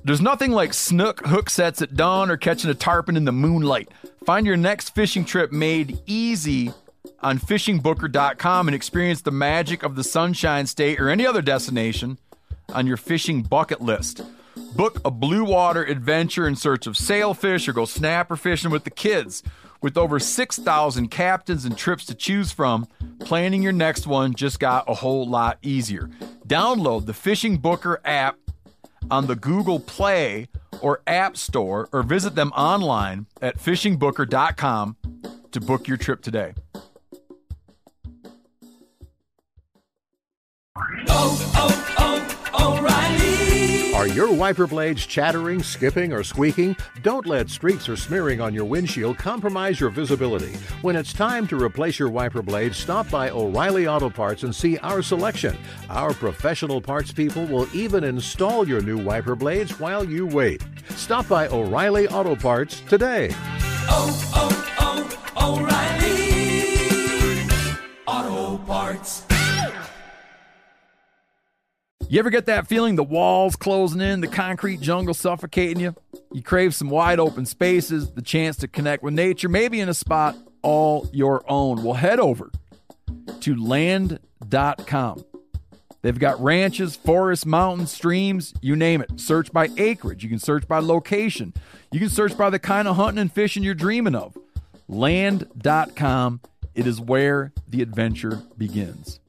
There's nothing like snook hook sets at dawn or catching a tarpon in the moonlight. Find your next fishing trip made easy on fishingbooker.com and experience the magic of the Sunshine State or any other destination on your fishing bucket list. Book a blue water adventure in search of sailfish or go snapper fishing with the kids. With over 6,000 captains and trips to choose from, planning your next one just got a whole lot easier. Download the Fishing Booker app on the Google Play or App Store or visit them online at fishingbooker.com to book your trip today. O'Reilly. Are your wiper blades chattering, skipping, or squeaking? Don't let streaks or smearing on your windshield compromise your visibility. When it's time to replace your wiper blades, stop by O'Reilly Auto Parts and see our selection. Our professional parts people will even install your new wiper blades while you wait. Stop by O'Reilly Auto Parts today. O'Reilly Auto Parts. You ever get that feeling the walls closing in, the concrete jungle suffocating you? You crave some wide open spaces, the chance to connect with nature, maybe in a spot all your own. Well, head over to land.com. They've got ranches, forests, mountains, streams, you name it. Search by acreage. You can search by location. You can search by the kind of hunting and fishing you're dreaming of. Land.com. It is where the adventure begins.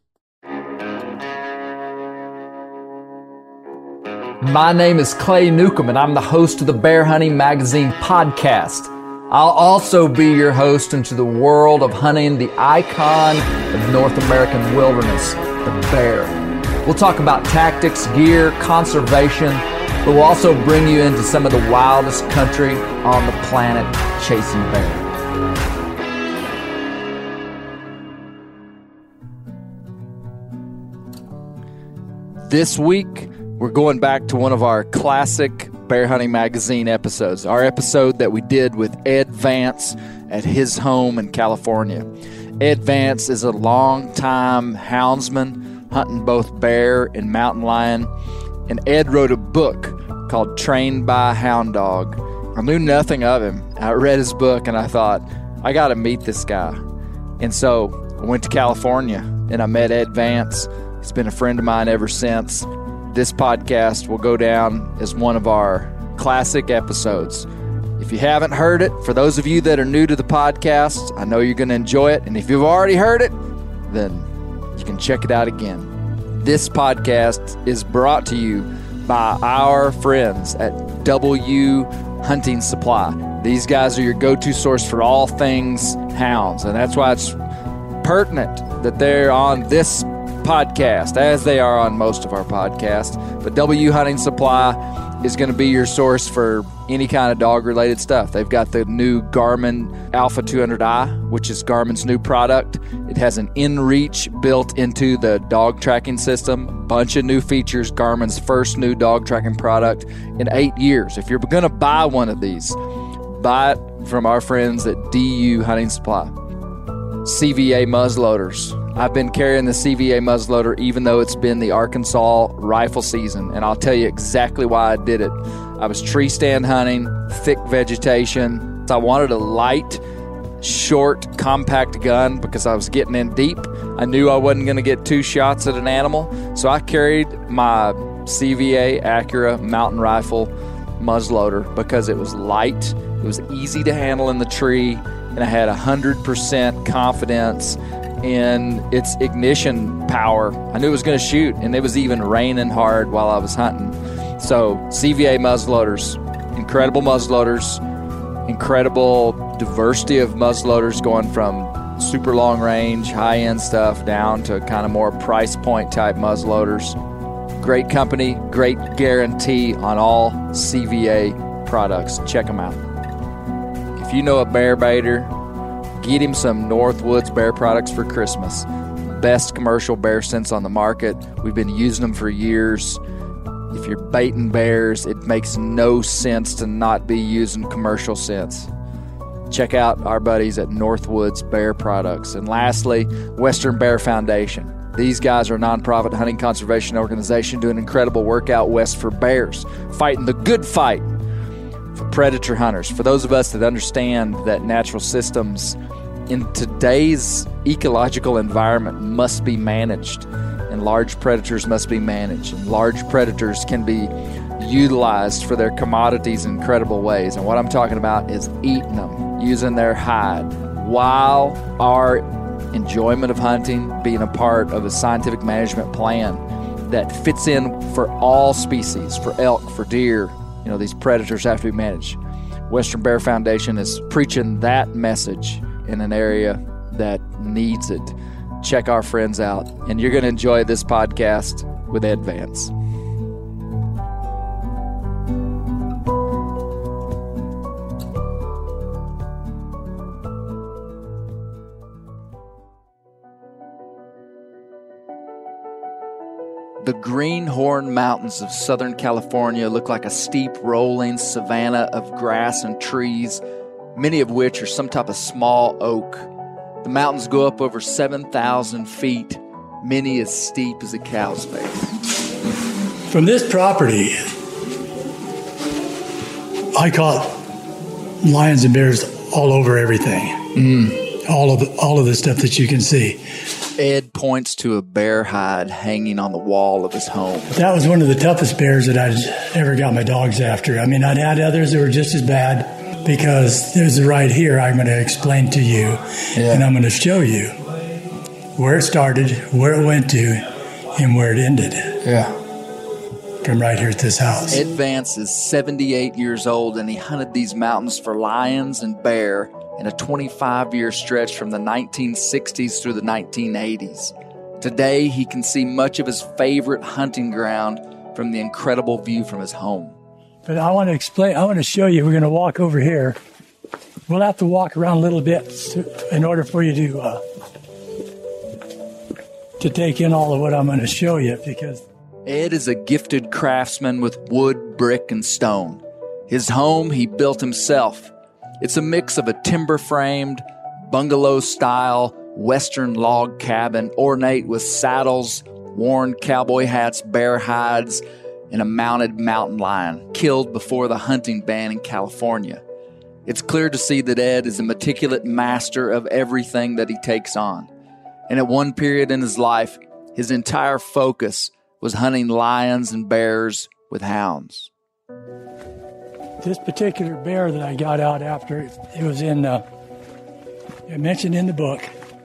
My name is Clay Newcomb, and I'm the host of the Bear Hunting Magazine podcast. I'll also be your host into the world of hunting the icon of North American wilderness, the bear. We'll talk about tactics, gear, conservation, but we'll also bring you into some of the wildest country on the planet chasing bear. This week, we're going back to one of our classic Bear Hunting Magazine episodes, our episode that we did with Ed Vance at his home in California. Ed Vance is a longtime houndsman, hunting both bear and mountain lion, and Ed wrote a book called Trained by a Hound Dog. I knew nothing of him. I read his book and I thought, I got to meet this guy. And so I went to California and I met Ed Vance. He's been a friend of mine ever since. This podcast will go down as one of our classic episodes. If you haven't heard it, for those of you that are new to the podcast, I know you're going to enjoy it. And if you've already heard it, then you can check it out again. This podcast is brought to you by our friends at W Hunting Supply. These guys are your go-to source for all things hounds, and that's why it's pertinent that they're on this podcast, as they are on most of our podcasts. But W Hunting Supply is going to be your source for any kind of dog-related stuff. They've got the new Garmin Alpha 200i, which is Garmin's new product. It has an inReach built into the dog tracking system. A bunch of new features. Garmin's first new dog tracking product in 8 years. If you're going to buy one of these, buy it from our friends at DU Hunting Supply. CVA muzzleloaders. I've been carrying the CVA muzzleloader even though it's been the Arkansas rifle season, and I'll tell you exactly why I did it. I was tree stand hunting, thick vegetation. I wanted a light, short, compact gun because I was getting in deep. I knew I wasn't going to get 2 shots at an animal, so I carried my CVA Acura mountain rifle muzzleloader because it was light, it was easy to handle in the tree, and I had 100% confidence in its ignition power. I knew it was going to shoot, and it was even raining hard while I was hunting. So CVA muzzleloaders, incredible muzzleloaders, incredible diversity of muzzleloaders, going from super long range, high-end stuff down to kind of more price point type muzzleloaders. Great company, great guarantee on all CVA products. Check them out. If you know a bear baiter, get him some Northwoods bear products for Christmas. Best commercial bear scents on the market. We've been using them for years. If you're baiting bears, it makes no sense to not be using commercial scents. Check out our buddies at Northwoods Bear Products. And lastly, Western Bear Foundation. These guys are a nonprofit hunting conservation organization doing incredible work out west for bears, fighting the good fight for predator hunters. For those of us that understand that natural systems in today's ecological environment must be managed, and large predators must be managed, and large predators can be utilized for their commodities in incredible ways. And what I'm talking about is eating them, using their hide, while our enjoyment of hunting being a part of a scientific management plan that fits in for all species, for elk, for deer. You know, these predators have to be managed. Western Bear Foundation is preaching that message in an area that needs it. Check our friends out, and you're going to enjoy this podcast with Ed Vance. The Greenhorn Mountains of Southern California look like a steep, rolling savanna of grass and trees, many of which are some type of small oak. The mountains go up over 7,000 feet, many as steep as a cow's face. From this property, I caught lions and bears all over everything. All of the stuff that you can see. Ed points to a bear hide hanging on the wall of his home. That was one of the toughest bears that I'd ever got my dogs after. I mean, I'd had others that were just as bad, because there's right here I'm going to explain to you, and I'm going to show you where it started, where it went to, and where it ended. Yeah. From right here at this house. Ed Vance is 78 years old, and he hunted these mountains for lions and bear in a 25-year stretch from the 1960s through the 1980s. Today, he can see much of his favorite hunting ground from the incredible view from his home. But I want to show you, we're going to walk over here. We'll have to walk around a little bit in order for you to take in all of what I'm going to show you, because Ed is a gifted craftsman with wood, brick, and stone. His home he built himself. It's a mix of a timber-framed, bungalow-style, western log cabin, ornate with saddles, worn cowboy hats, bear hides, and a mounted mountain lion, killed before the hunting ban in California. It's clear to see that Ed is a meticulous master of everything that he takes on. And at one period in his life, his entire focus was hunting lions and bears with hounds. This particular bear that I got out after, it was mentioned in the book.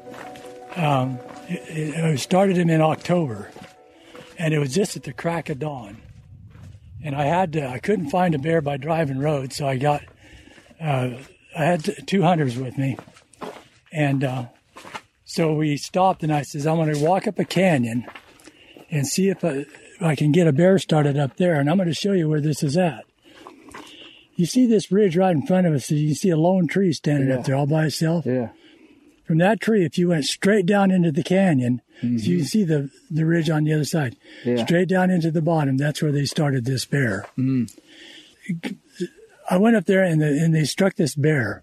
I started him in October, and it was just at the crack of dawn. And I couldn't find a bear by driving roads, so I had two hunters with me. And so we stopped, and I says, I'm going to walk up a canyon and see if I can get a bear started up there, and I'm going to show you where this is at. You see this ridge right in front of us, so you can see a lone tree standing up there all by itself. Yeah. From that tree, if you went straight down into the canyon, so you can see the ridge on the other side, straight down into the bottom, that's where they started this bear. I went up there, and they struck this bear.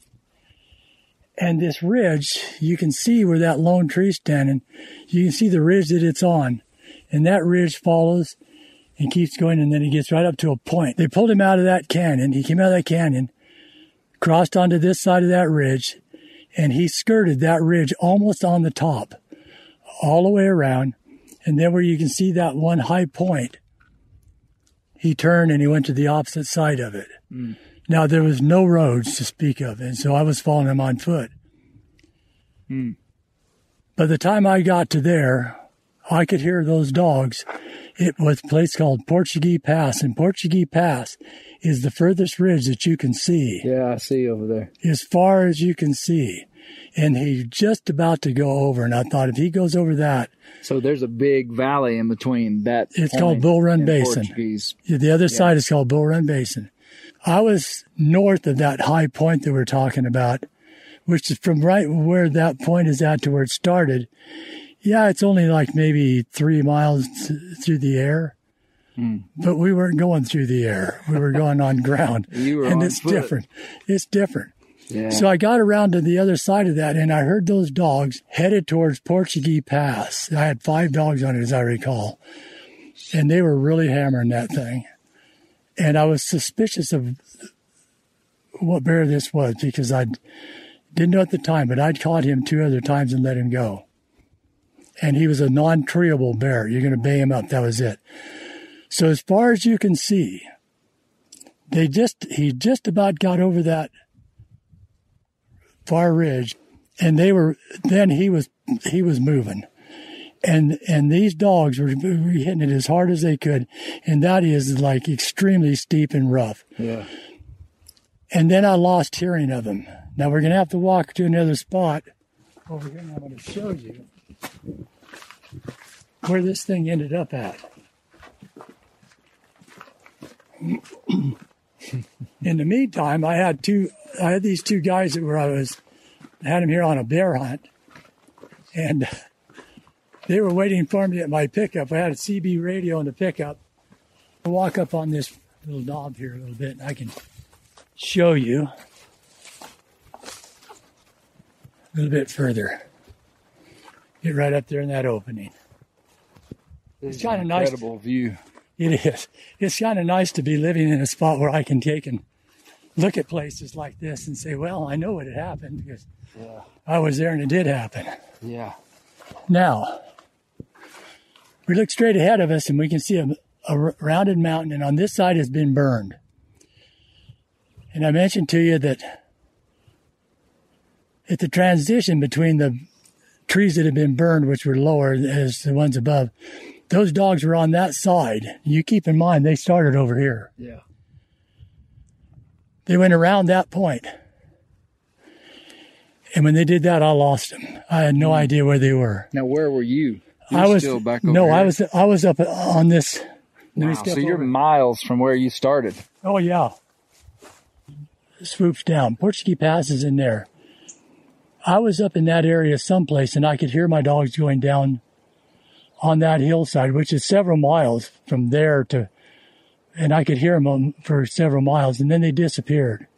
And this ridge, you can see where that lone tree's standing. You can see the ridge that it's on. And that ridge follows and keeps going, and then he gets right up to a point. They pulled him out of that canyon. He came out of that canyon, crossed onto this side of that ridge, and he skirted that ridge almost on the top, all the way around. And then where you can see that one high point, he turned and he went to the opposite side of it. Now, there was no roads to speak of, and so I was following him on foot. By the time I got to there, I could hear those dogs. It was a place called Portuguese Pass, and Portuguese Pass is the furthest ridge that you can see. Yeah, I see over there. As far as you can see. And he's just about to go over, and I thought if he goes over that... So there's a big valley in between that. It's called Bull Run Basin. The other side is called Bull Run Basin. I was north of that high point that we're talking about, which is from right where that point is at to where it started. Yeah, it's only like maybe 3 miles through the air, but we weren't going through the air. We were going on ground, You were and on it's foot. different. It's different. Yeah. So I got around to the other side of that, and I heard those dogs headed towards Portuguese Pass. I had 5 dogs on it, as I recall, and they were really hammering that thing. And I was suspicious of what bear this was because I didn't know at the time, but I'd caught him 2 other times and let him go. And he was a non-treeable bear. You're going to bay him up. That was it. So as far as you can see, he just about got over that far ridge, and he was moving. And these dogs were hitting it as hard as they could, and that is like extremely steep and rough. Yeah. And then I lost hearing of him. Now we're going to have to walk to another spot over here, and I'm going to show you where this thing ended up at. In the meantime, I had these 2 guys that I had them here on a bear hunt, and they were waiting for me at my pickup. I had a CB radio in the pickup. I'll walk up on this little knob here a little bit, and I can show you a little bit further. Get right up there in that opening. It's kind of nice. Incredible view. It is. It's kind of nice to be living in a spot where I can take and look at places like this and say, well, I know what had happened because I was there and it did happen. Yeah. Now, we look straight ahead of us and we can see a rounded mountain, and on this side has been burned. And I mentioned to you that at the transition between the trees that had been burned, which were lower as the ones above, those dogs were on that side. You keep in mind, they started over here. Yeah. They went around that point. And when they did that, I lost them. I had no idea where they were. Now, where were you? I was still back over here? I was up on this. Wow, so you're miles from where you started. Oh, yeah. Swoops down. Portuguese Pass is in there. I was up in that area someplace, and I could hear my dogs going down on that hillside, which is several miles from there to, and I could hear them for several miles, and then they disappeared.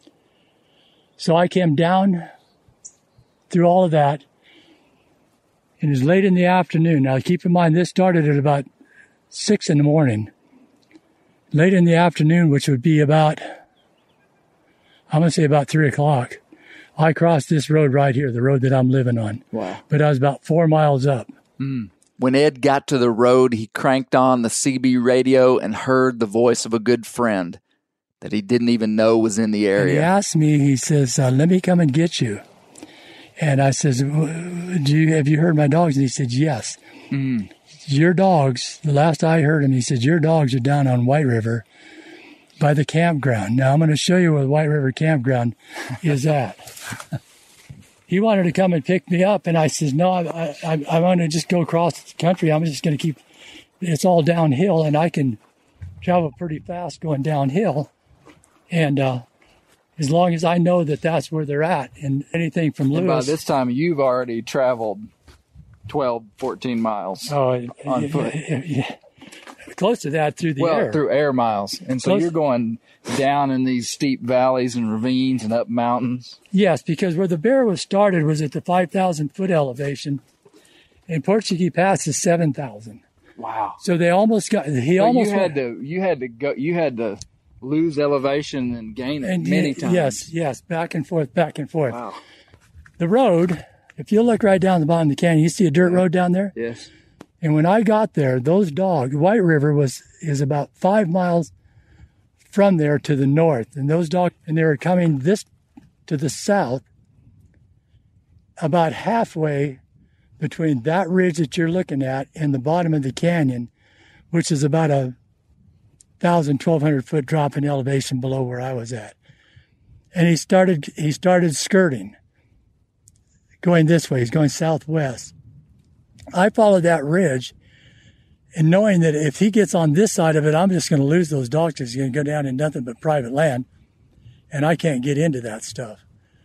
So I came down through all of that, and it was late in the afternoon. Now, keep in mind, this started at about 6 in the morning. Late in the afternoon, which would be about, I'm going to say about 3 o'clock, I crossed this road right here, the road that I'm living on. Wow. But I was about 4 miles up. When Ed got to the road, he cranked on the CB radio and heard the voice of a good friend that he didn't even know was in the And area. he asked me, he says, let me come and get you. And I says, have you heard my dogs? And he said, yes. Your dogs, the last I heard him, he said, your dogs are down on White River by the campground. Now, I'm going to show you where the White River campground is at. He wanted to come and pick me up, and I said, no, I want to just go across the country. I'm just going to keep, it's all downhill, and I can travel pretty fast going downhill. And as long as I know that that's where they're at, and anything from Lewis. And by this time, you've already traveled 12, 14 miles on foot. Close to that through the air. Well, through air miles. And so you're going down in these steep valleys and ravines and up mountains. Yes, because where the bear was started was at the 5,000-foot elevation, and Portuguese Pass is 7,000. Wow. So they almost got. You had to lose elevation and gain it many times. Yes, back and forth. Wow. The road, if you look right down the bottom of the canyon, you see a dirt road down there? Yes. And when I got there, those dogs, White River is about 5 miles from there to the north. And those dogs, and they were coming to the south, about halfway between that ridge that you're looking at and the bottom of the canyon, which is about a 1,200 foot drop in elevation below where I was at. And he started skirting, going this way. He's going southwest. I followed that ridge, and knowing that if he gets on this side of it, I'm just going to lose those dogs because he's going to go down in nothing but private land, and I can't get into that stuff.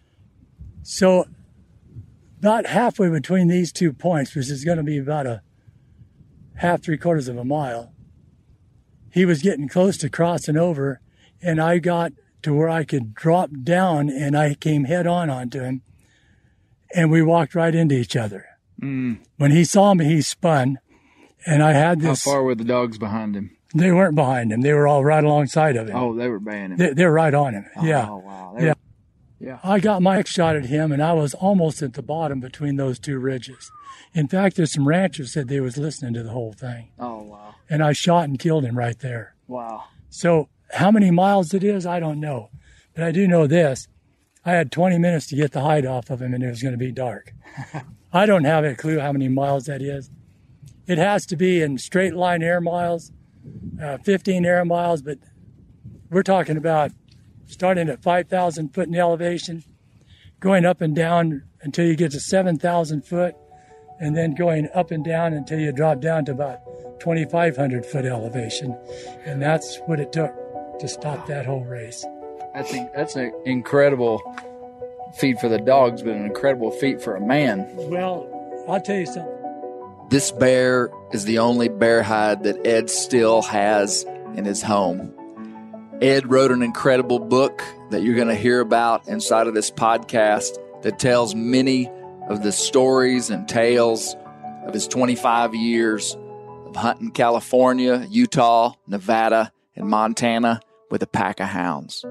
So about halfway between these 2 points, which is going to be about a half, 3/4 of a mile, he was getting close to crossing over, and I got to where I could drop down, and I came head on onto him, and we walked right into each other. When he saw me, he spun, and I had this. How far were the dogs behind him? They weren't behind him. They were all right alongside of him. Oh, they were baying him. They're right on him. Oh, yeah. Wow. Yeah. I got my shot at him, and I was almost at the bottom between those two ridges. In fact, there's some ranchers said they was listening to the whole thing. Oh, wow. And I shot and killed him right there. Wow. So how many miles it is, I don't know. But I do know this. I had 20 minutes to get the hide off of him, and it was going to be dark. I don't have a clue how many miles that is. It has to be in straight line air miles, 15 air miles, but we're talking about starting at 5,000 foot in elevation, going up and down until you get to 7,000 foot, and then going up and down until you drop down to about 2,500 foot elevation. And that's what it took to stop that whole race. I think that's an incredible feat for the dogs, but an incredible feat for a man. Well, I'll tell you something. This bear is the only bear hide that Ed still has in his home. Ed wrote an incredible book that you're going to hear about inside of this podcast that tells many of the stories and tales of his 25 years of hunting California, Utah, Nevada, and Montana with a pack of hounds.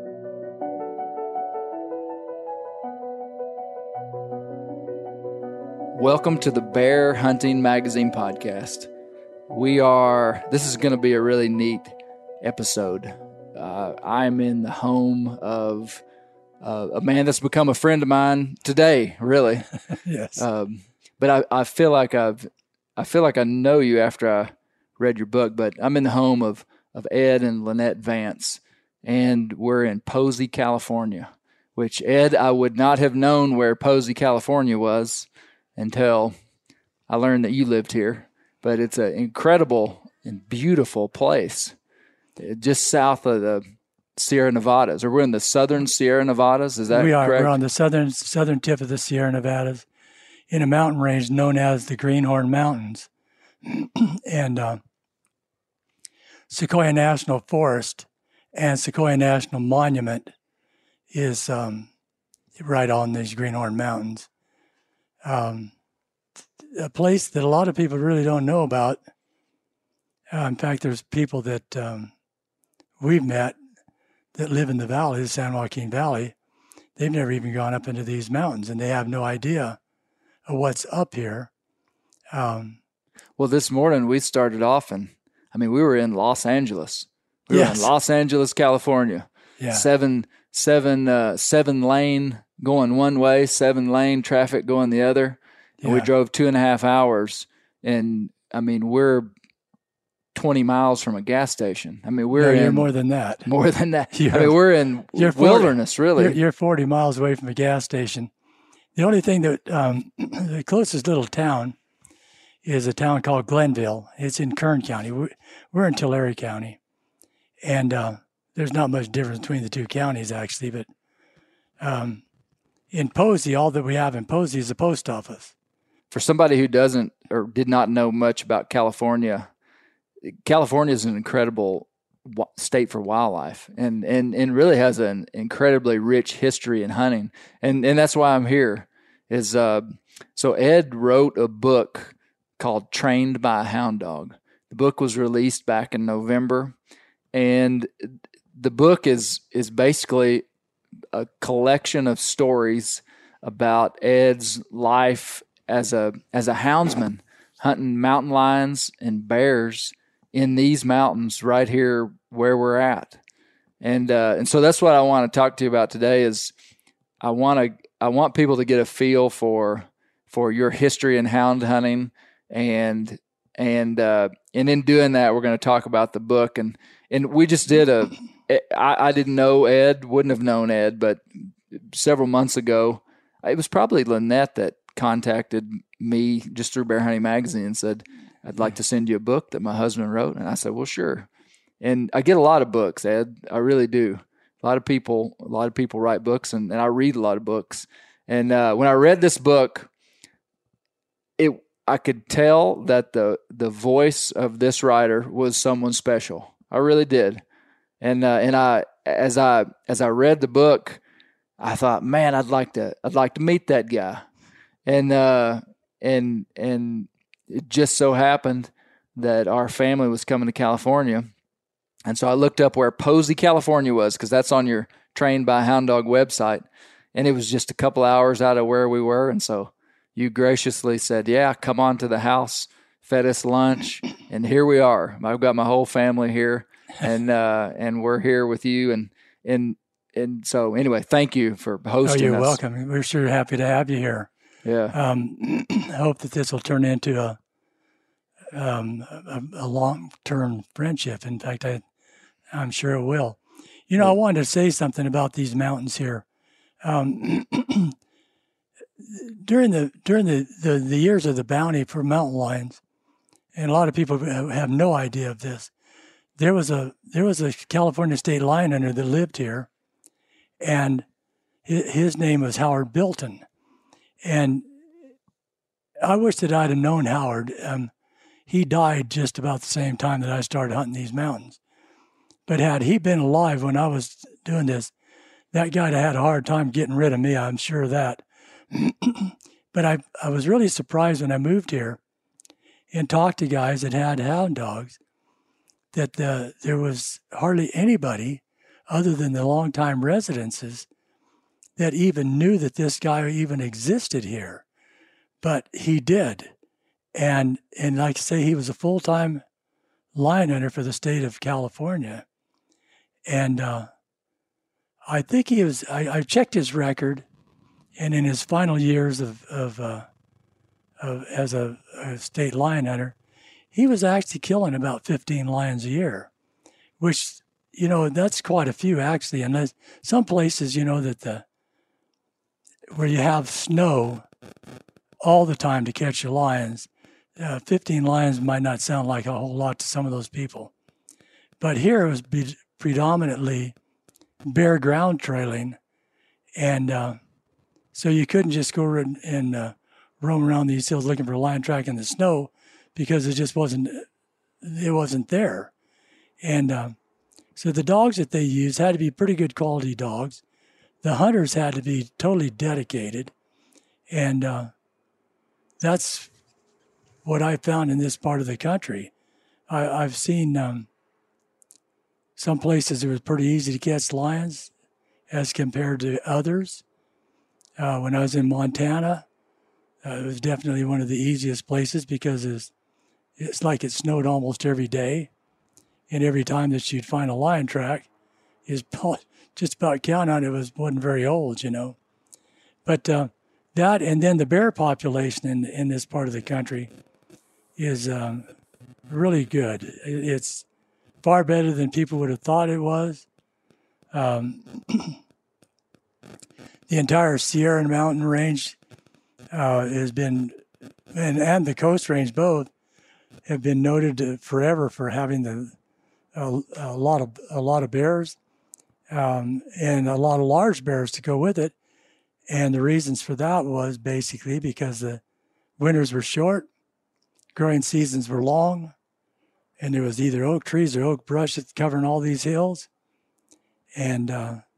Welcome to the Bear Hunting Magazine podcast. This is going to be a really neat episode. I'm in the home of a man that's become a friend of mine today, really. Yes. But I feel like I know you after I read your book, but I'm in the home of Ed and Lynette Vance, and we're in Posey, California, which, Ed, I would not have known where Posey, California was until I learned that you lived here. But it's an incredible and beautiful place, just south of the Sierra Nevadas, or we're in the southern Sierra Nevadas. Is that we are. correct? We're on the southern tip of the Sierra Nevadas in a mountain range known as the Greenhorn Mountains. And Sequoia National Forest and Sequoia National Monument is right on these Greenhorn Mountains. A place that a lot of people really don't know about. In fact, there's people that we've met that live in the valley, the San Joaquin Valley. They've never even gone up into these mountains, and they have no idea of what's up here. Well, this morning we started off, and we were in Los Angeles. We were in Los Angeles, California. Yeah. Seven lane going one way, 7 lane traffic going the other. And we drove 2.5 hours, and we're 20 miles from a gas station. You're more than that. More than that. We're in wilderness, really. You're 40 miles away from a gas station. The only thing that the closest little town is a town called Glenville. It's in Kern County. We're in Tulare County, and there's not much difference between the two counties, actually. But in Posey, all that we have in Posey is a post office. For somebody who doesn't or did not know much about California, California is an incredible state for wildlife, and really has an incredibly rich history in hunting, and that's why I'm here. So Ed wrote a book called Trained by a Hound Dog. The book was released back in November, and the book is basically a collection of stories about Ed's life as a houndsman, hunting mountain lions and bears in these mountains right here where we're at. And so that's what I want to talk to you about today. Is I want people to get a feel for your history in hound hunting, and in doing that, we're going to talk about the book. And we just did I didn't know Ed, wouldn't have known Ed, but several months ago, it was probably Lynette that contacted me just through Bear Hunting Magazine and said, I'd like to send you a book that my husband wrote. And I said, well, sure. And I get a lot of books, Ed. I really do. A lot of people write books, and I read a lot of books. And when I read this book, I could tell that the voice of this writer was someone special. I really did. And I as I read the book, I thought, man, I'd like to meet that guy. And it just so happened that our family was coming to California. And so I looked up where Posey, California was, because that's on your Trained by Hound Dog website. And it was just a couple hours out of where we were. And so you graciously said, yeah, come on to the house, fed us lunch, and here we are. I've got my whole family here, and we're here with you. And so anyway, thank you for hosting us. You're welcome. We're sure happy to have you here. Yeah. I hope that this will turn into a long-term friendship. In fact, I'm sure it will. You know, I wanted to say something about these mountains here. During the years of the bounty for mountain lions, and a lot of people have no idea of this, there was a California state lion hunter that lived here, and his name was Howard Bilton. And I wish that I'd have known Howard. He died just about the same time that I started hunting these mountains. But had he been alive when I was doing this, that guy'd have had a hard time getting rid of me, I'm sure of that. But I was really surprised when I moved here and talked to guys that had hound dogs that there was hardly anybody other than the longtime residences that even knew that this guy even existed here. But he did. And like I say, he was a full-time lion hunter for the state of California. And I think he was, I checked his record, and in his final years of as a state lion hunter, he was actually killing about 15 lions a year, which, you know, that's quite a few actually. And there's some places, you know, where you have snow all the time to catch your lions, 15 lions might not sound like a whole lot to some of those people. But here it was predominantly bare ground trailing. And so you couldn't just go and roam around these hills looking for a lion track in the snow, because it just wasn't there. And so the dogs that they used had to be pretty good quality dogs. The hunters had to be totally dedicated. And that's what I found in this part of the country. I've seen some places it was pretty easy to catch lions as compared to others. When I was in Montana, it was definitely one of the easiest places because it's like it snowed almost every day. And every time that you'd find a lion track, is just about count on it wasn't very old, you know. But that, and then the bear population in this part of the country is really good. It's far better than people would have thought it was. The entire Sierra Mountain Range has been, and the Coast Range both, have been noted forever for having a lot of bears, and a lot of large bears to go with it. And the reasons for that was basically because the winters were short, growing seasons were long, and there was either oak trees or oak brush that's covering all these hills. And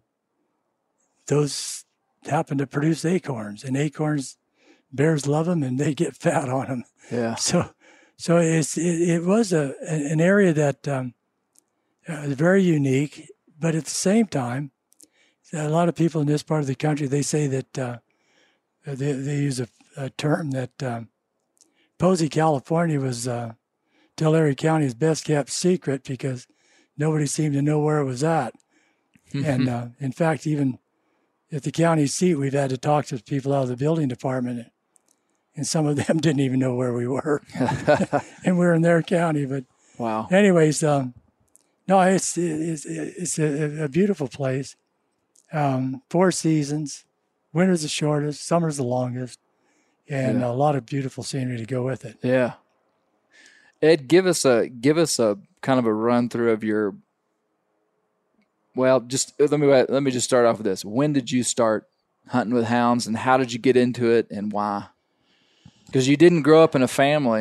those happen to produce acorns, and acorns, bears love them, and they get fat on them. Yeah. So it was an area that is very unique, but at the same time, a lot of people in this part of the country, they say that they use a term that Posey, California was Tulare County's best kept secret because nobody seemed to know where it was at. And in fact, even at the county seat, we've had to talk to people out of the building department, and some of them didn't even know where we were. And we're in their county. But wow. Anyways, no, it's a beautiful place. 4 seasons, winter's the shortest, summer's the longest, and a lot of beautiful scenery to go with it. Yeah. Ed, give us a kind of a run through of your. Well, just let me just start off with this. When did you start hunting with hounds, and how did you get into it, and why? Because you didn't grow up in a family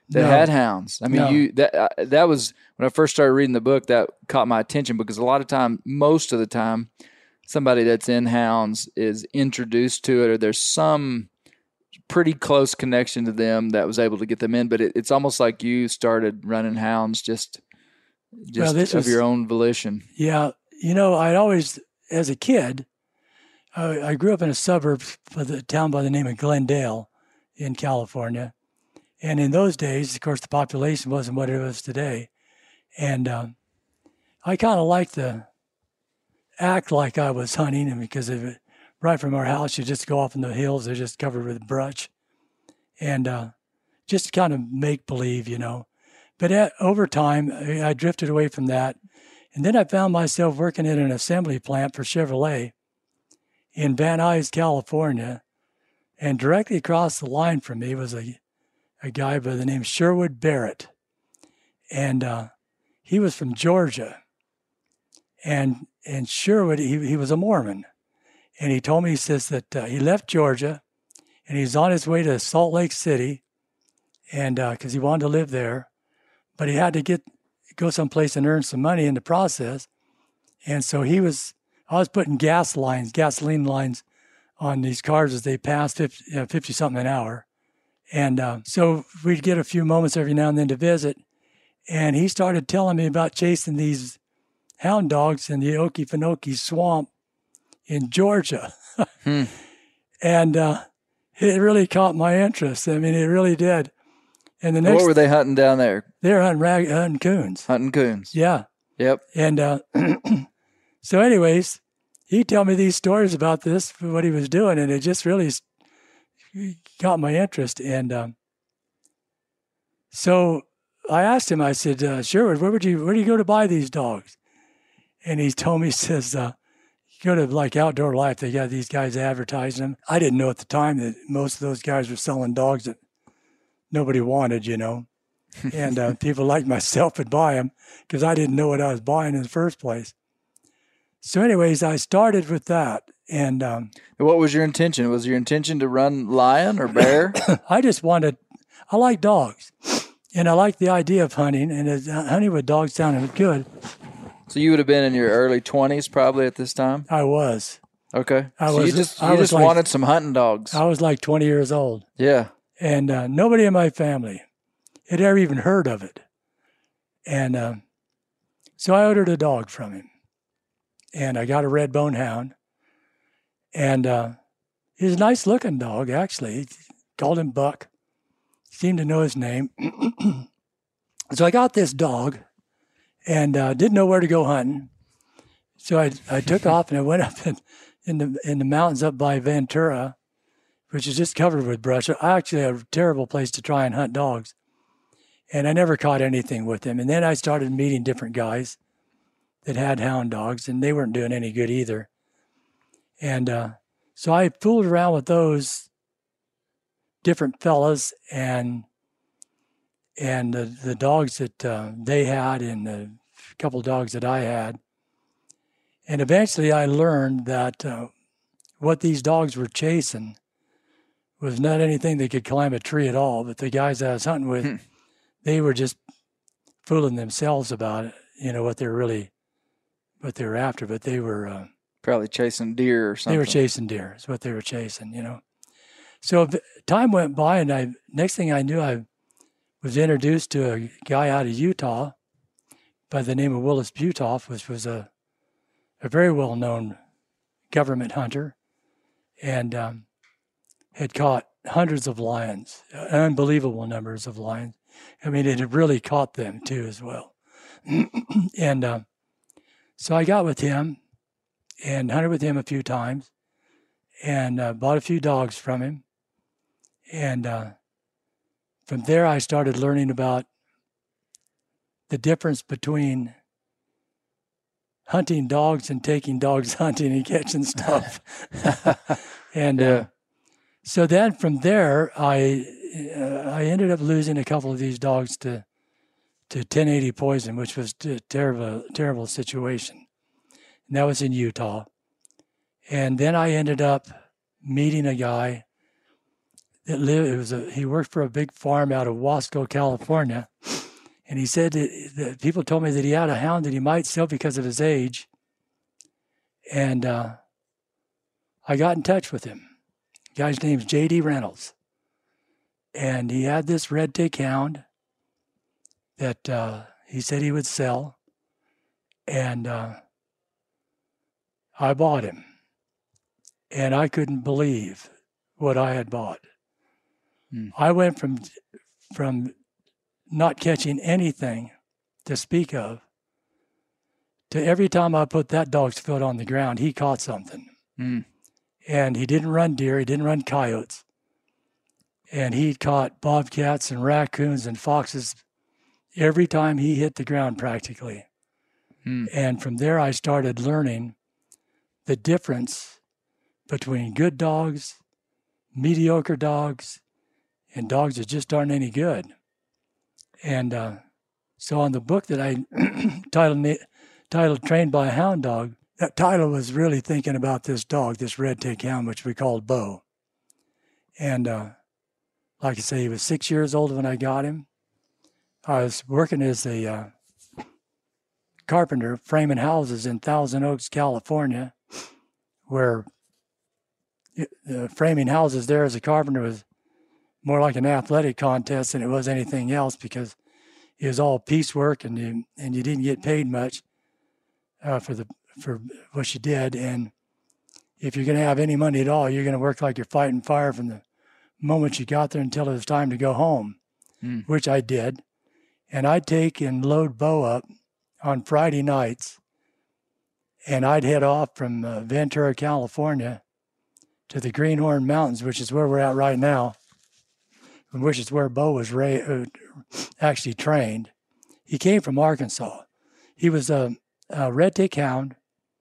that No. had hounds. I mean, No. that was when I first started reading the book that caught my attention, because a lot of time, most of the time, somebody that's in hounds is introduced to it, or there's some pretty close connection to them that was able to get them in. But it's almost like you started running hounds just of your own volition. Yeah. I'd always, as a kid, I grew up in a suburb of a town by the name of Glendale in California. And in those days, of course, the population wasn't what it was today. And I kind of liked to act like I was hunting, and because right from our house, you just go off in the hills, they're just covered with brush. And just kind of make believe, But over time, I drifted away from that. And then I found myself working in an assembly plant for Chevrolet in Van Nuys, California. And directly across the line from me was a guy by the name of Sherwood Barrett. And he was from Georgia. And Sherwood, he was a Mormon. And he told me, he says that he left Georgia and he's on his way to Salt Lake City, and because he wanted to live there, but he had to go someplace and earn some money in the process. And so I was putting gasoline lines on these cars as they passed 50 something an hour. And so we'd get a few moments every now and then to visit. And he started telling me about chasing these hound dogs in the Okefenokee swamp in Georgia. And it really caught my interest. I mean, it really did. And the next, what were they hunting down there? They were hunting coons. Hunting coons. Yeah. Yep. And so anyways, he'd tell me these stories about this, what he was doing, and it just really got my interest. And so I asked him, I said, Sherwood, where do you go to buy these dogs? And he told me, he says, you go to like Outdoor Life, they got these guys advertising them. I didn't know at the time that most of those guys were selling dogs that nobody wanted, and people like myself would buy them because I didn't know what I was buying in the first place. So anyways, I started with that. And what was your intention? Was your intention to run lion or bear? I like dogs, and I like the idea of hunting, and hunting with dogs sounded good. So you would have been in your early 20s probably at this time? I was. Okay. You just like, wanted some hunting dogs. I was like 20 years old. Yeah. And nobody in my family had ever even heard of it. And so I ordered a dog from him. And I got a red bone hound. And he was a nice looking dog, actually. Called him Buck. Seemed to know his name. So I got this dog and didn't know where to go hunting. So I took off and I went up in the mountains up by Ventura, which is just covered with brush. Actually, a terrible place to try and hunt dogs. And I never caught anything with them. And then I started meeting different guys that had hound dogs, and they weren't doing any good either. And so I fooled around with those different fellas and the dogs that they had and the couple dogs that I had. And eventually I learned that what these dogs were chasing was not anything that could climb a tree at all, but the guys I was hunting with, they were just fooling themselves about it, what they were after, but they were... probably chasing deer or something. They were chasing deer, is what they were chasing, So time went by, and next thing I knew, I was introduced to a guy out of Utah by the name of Willis Butoff, which was a very well-known government hunter, and had caught hundreds of lions, unbelievable numbers of lions. I mean, it had really caught them too as well. And so I got with him and hunted with him a few times and bought a few dogs from him. And from there, I started learning about the difference between hunting dogs and taking dogs hunting and catching stuff. And so then from there, I ended up losing a couple of these dogs to 1080 poison, which was a terrible situation. And that was in Utah. And then I ended up meeting a guy He worked for a big farm out of Wasco, California. And he said that people told me that he had a hound that he might sell because of his age. And I got in touch with him. The guy's name's J.D. Reynolds. And he had this red tick hound that he said he would sell. And I bought him. And I couldn't believe what I had bought. I went from not catching anything to speak of to every time I put that dog's foot on the ground, he caught something. And he didn't run deer, he didn't run coyotes. And he caught bobcats and raccoons and foxes every time he hit the ground practically. And from there I started learning the difference between good dogs, mediocre dogs, and dogs that just aren't any good. And so on the book that I titled Trained by a Hound Dog, that title was really thinking about this dog, this red tick hound, which we called Bo. And like I say, he was 6 years old when I got him. I was working as a carpenter framing houses in Thousand Oaks, California, where framing houses there as a carpenter was more like an athletic contest than it was anything else, because it was all piecework and you didn't get paid much for what you did. And if you're going to have any money at all, you're going to work like you're fighting fire from the moment you got there until it was time to go home, which I did. And I'd take and load Bo up on Friday nights, and I'd head off from Ventura, California to the Greenhorn Mountains, which is where we're at right now, which is where Bo was actually trained. He came from Arkansas. He was a red tick hound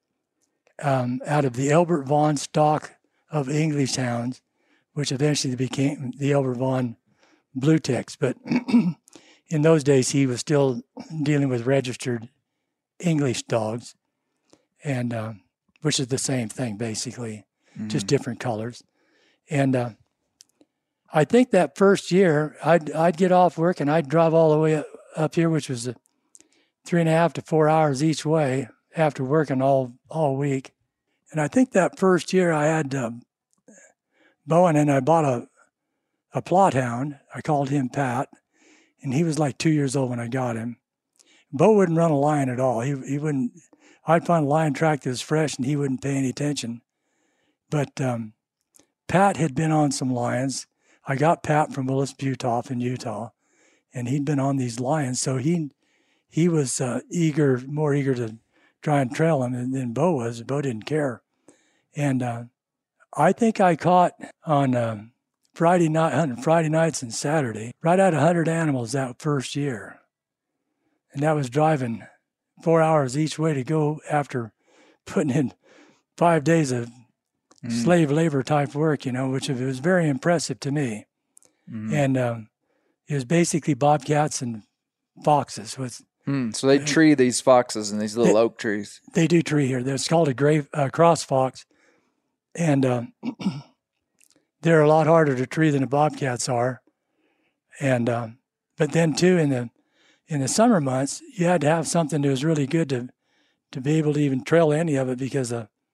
out of the Elbert Vaughn stock of English hounds, which eventually became the Elbert Vaughn Blue Ticks. But in those days, he was still dealing with registered English dogs, and which is the same thing, basically, just different colors. And I think that first year, I'd get off work and I'd drive all the way up here, which was 3.5 to 4 hours each way after working all week. And I think that first year I had Bowen, and I bought a plot hound. I called him Pat, and he was like 2 years old when I got him. Bo wouldn't run a lion at all. He wouldn't. I'd find a lion track that was fresh, and he wouldn't pay any attention. But Pat had been on some lions. I got Pat from Willis Butoff in Utah, and he'd been on these lions, so he was more eager to try and trail him than Bo was. Bo didn't care. And I think I caught on Friday nights and Saturday, right at 100 animals that first year. And that was driving 4 hours each way to go after putting in 5 days of slave labor type work, which it was very impressive to me. And it was basically bobcats and foxes. So they tree these foxes in these little oak trees. They do tree here. It's called a cross fox. And they're a lot harder to tree than the bobcats are. And but then too, in the summer months, you had to have something that was really good to be able to even trail any of it, because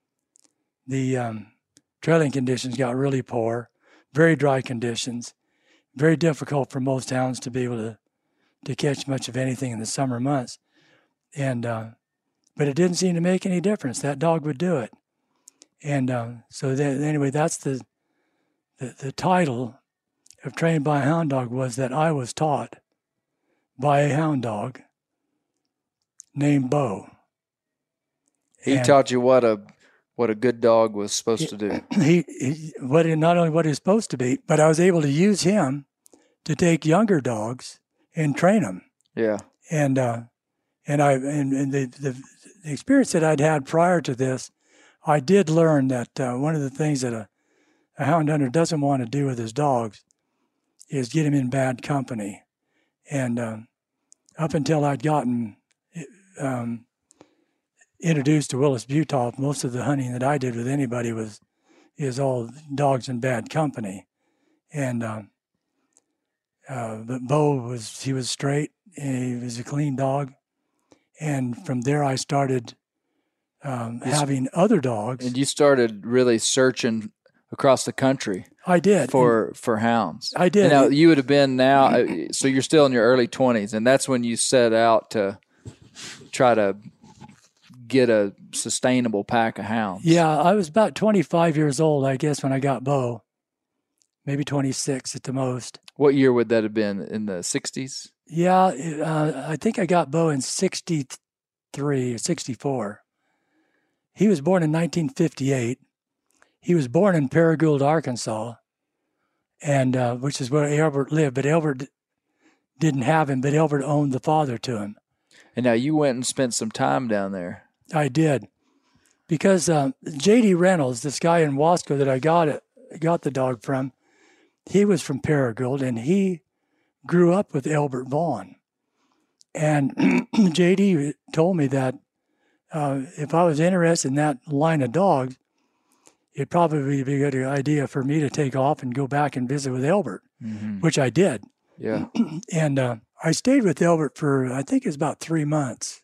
the trailing conditions got really poor, very dry conditions, very difficult for most hounds to be able to catch much of anything in the summer months. And but it didn't seem to make any difference. That dog would do it. And anyway, that's the title of Trained by a Hound Dog, was that I was taught by a hound dog named Bo. He taught you what a good dog was supposed to do. Not only what he was supposed to be, but I was able to use him to take younger dogs and train them. Yeah. And the experience that I'd had prior to this, I did learn that one of the things that a hound hunter doesn't want to do with his dogs is get him in bad company. And up until I'd gotten introduced to Willis Butoff, most of the hunting that I did with anybody is all dogs in bad company. And but Bo was straight. He was a clean dog. And from there, I started having other dogs. And you started really searching across the country. I did. For hounds. I did. Now, you would have been so you're still in your early 20s, and that's when you set out to try to get a sustainable pack of hounds. Yeah, I was about 25 years old, I guess, when I got Bo. Maybe 26 at the most. What year would that have been? In the 60s? Yeah, I think I got Bo in 63 or 64. He was born in 1958. He was born in Paragould, Arkansas, and which is where Albert lived. But Albert didn't have him, but Albert owned the father to him. And now you went and spent some time down there. I did. Because J.D. Reynolds, this guy in Wasco that I got the dog from, he was from Paragould, and he grew up with Albert Vaughn. And J.D. told me that if I was interested in that line of dogs, it'd probably be a good idea for me to take off and go back and visit with Albert, which I did. Yeah. And I stayed with Albert for, I think it was about 3 months.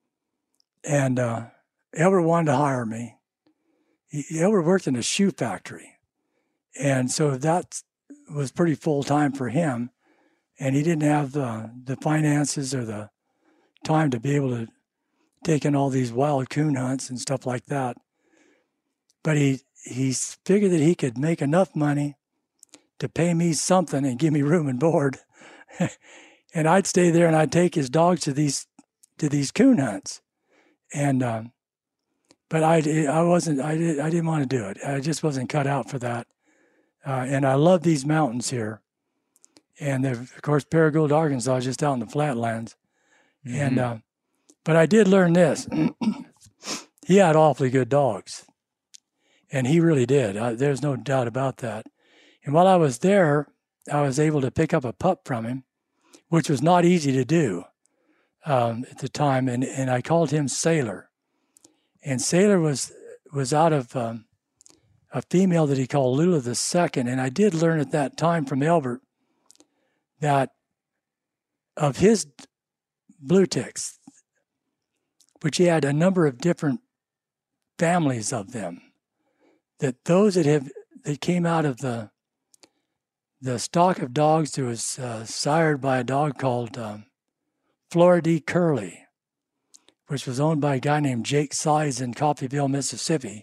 And Albert wanted to hire me. Albert worked in a shoe factory. And so that was pretty full time for him. And he didn't have the finances or the time to be able to take in all these wild coon hunts and stuff like that. But he figured that he could make enough money to pay me something and give me room and board. And I'd stay there and I'd take his dogs to these coon hunts. And but I didn't want to do it. I just wasn't cut out for that. And I love these mountains here. And of course, Paragould, Arkansas is just out in the flatlands. And but I did learn this. He had awfully good dogs. And he really did. There's no doubt about that. And while I was there, I was able to pick up a pup from him, which was not easy to do at the time. And I called him Sailor. And Sailor was out of a female that he called Lula II. And I did learn at that time from Albert that of his blue ticks, which he had a number of different families of them, that those that came out of the stock of dogs that was sired by a dog called Florida Curly, which was owned by a guy named Jake Size in Coffeyville, Mississippi.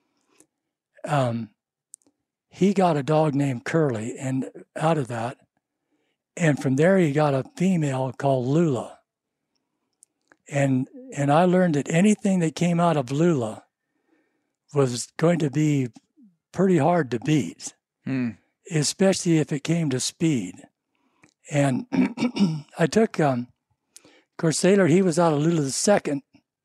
He got a dog named Curly, and out of that, and from there he got a female called Lula. And I learned that anything that came out of Lula was going to be pretty hard to beat, especially if it came to speed. And I took, of course, Sailor, he was out of Lula II.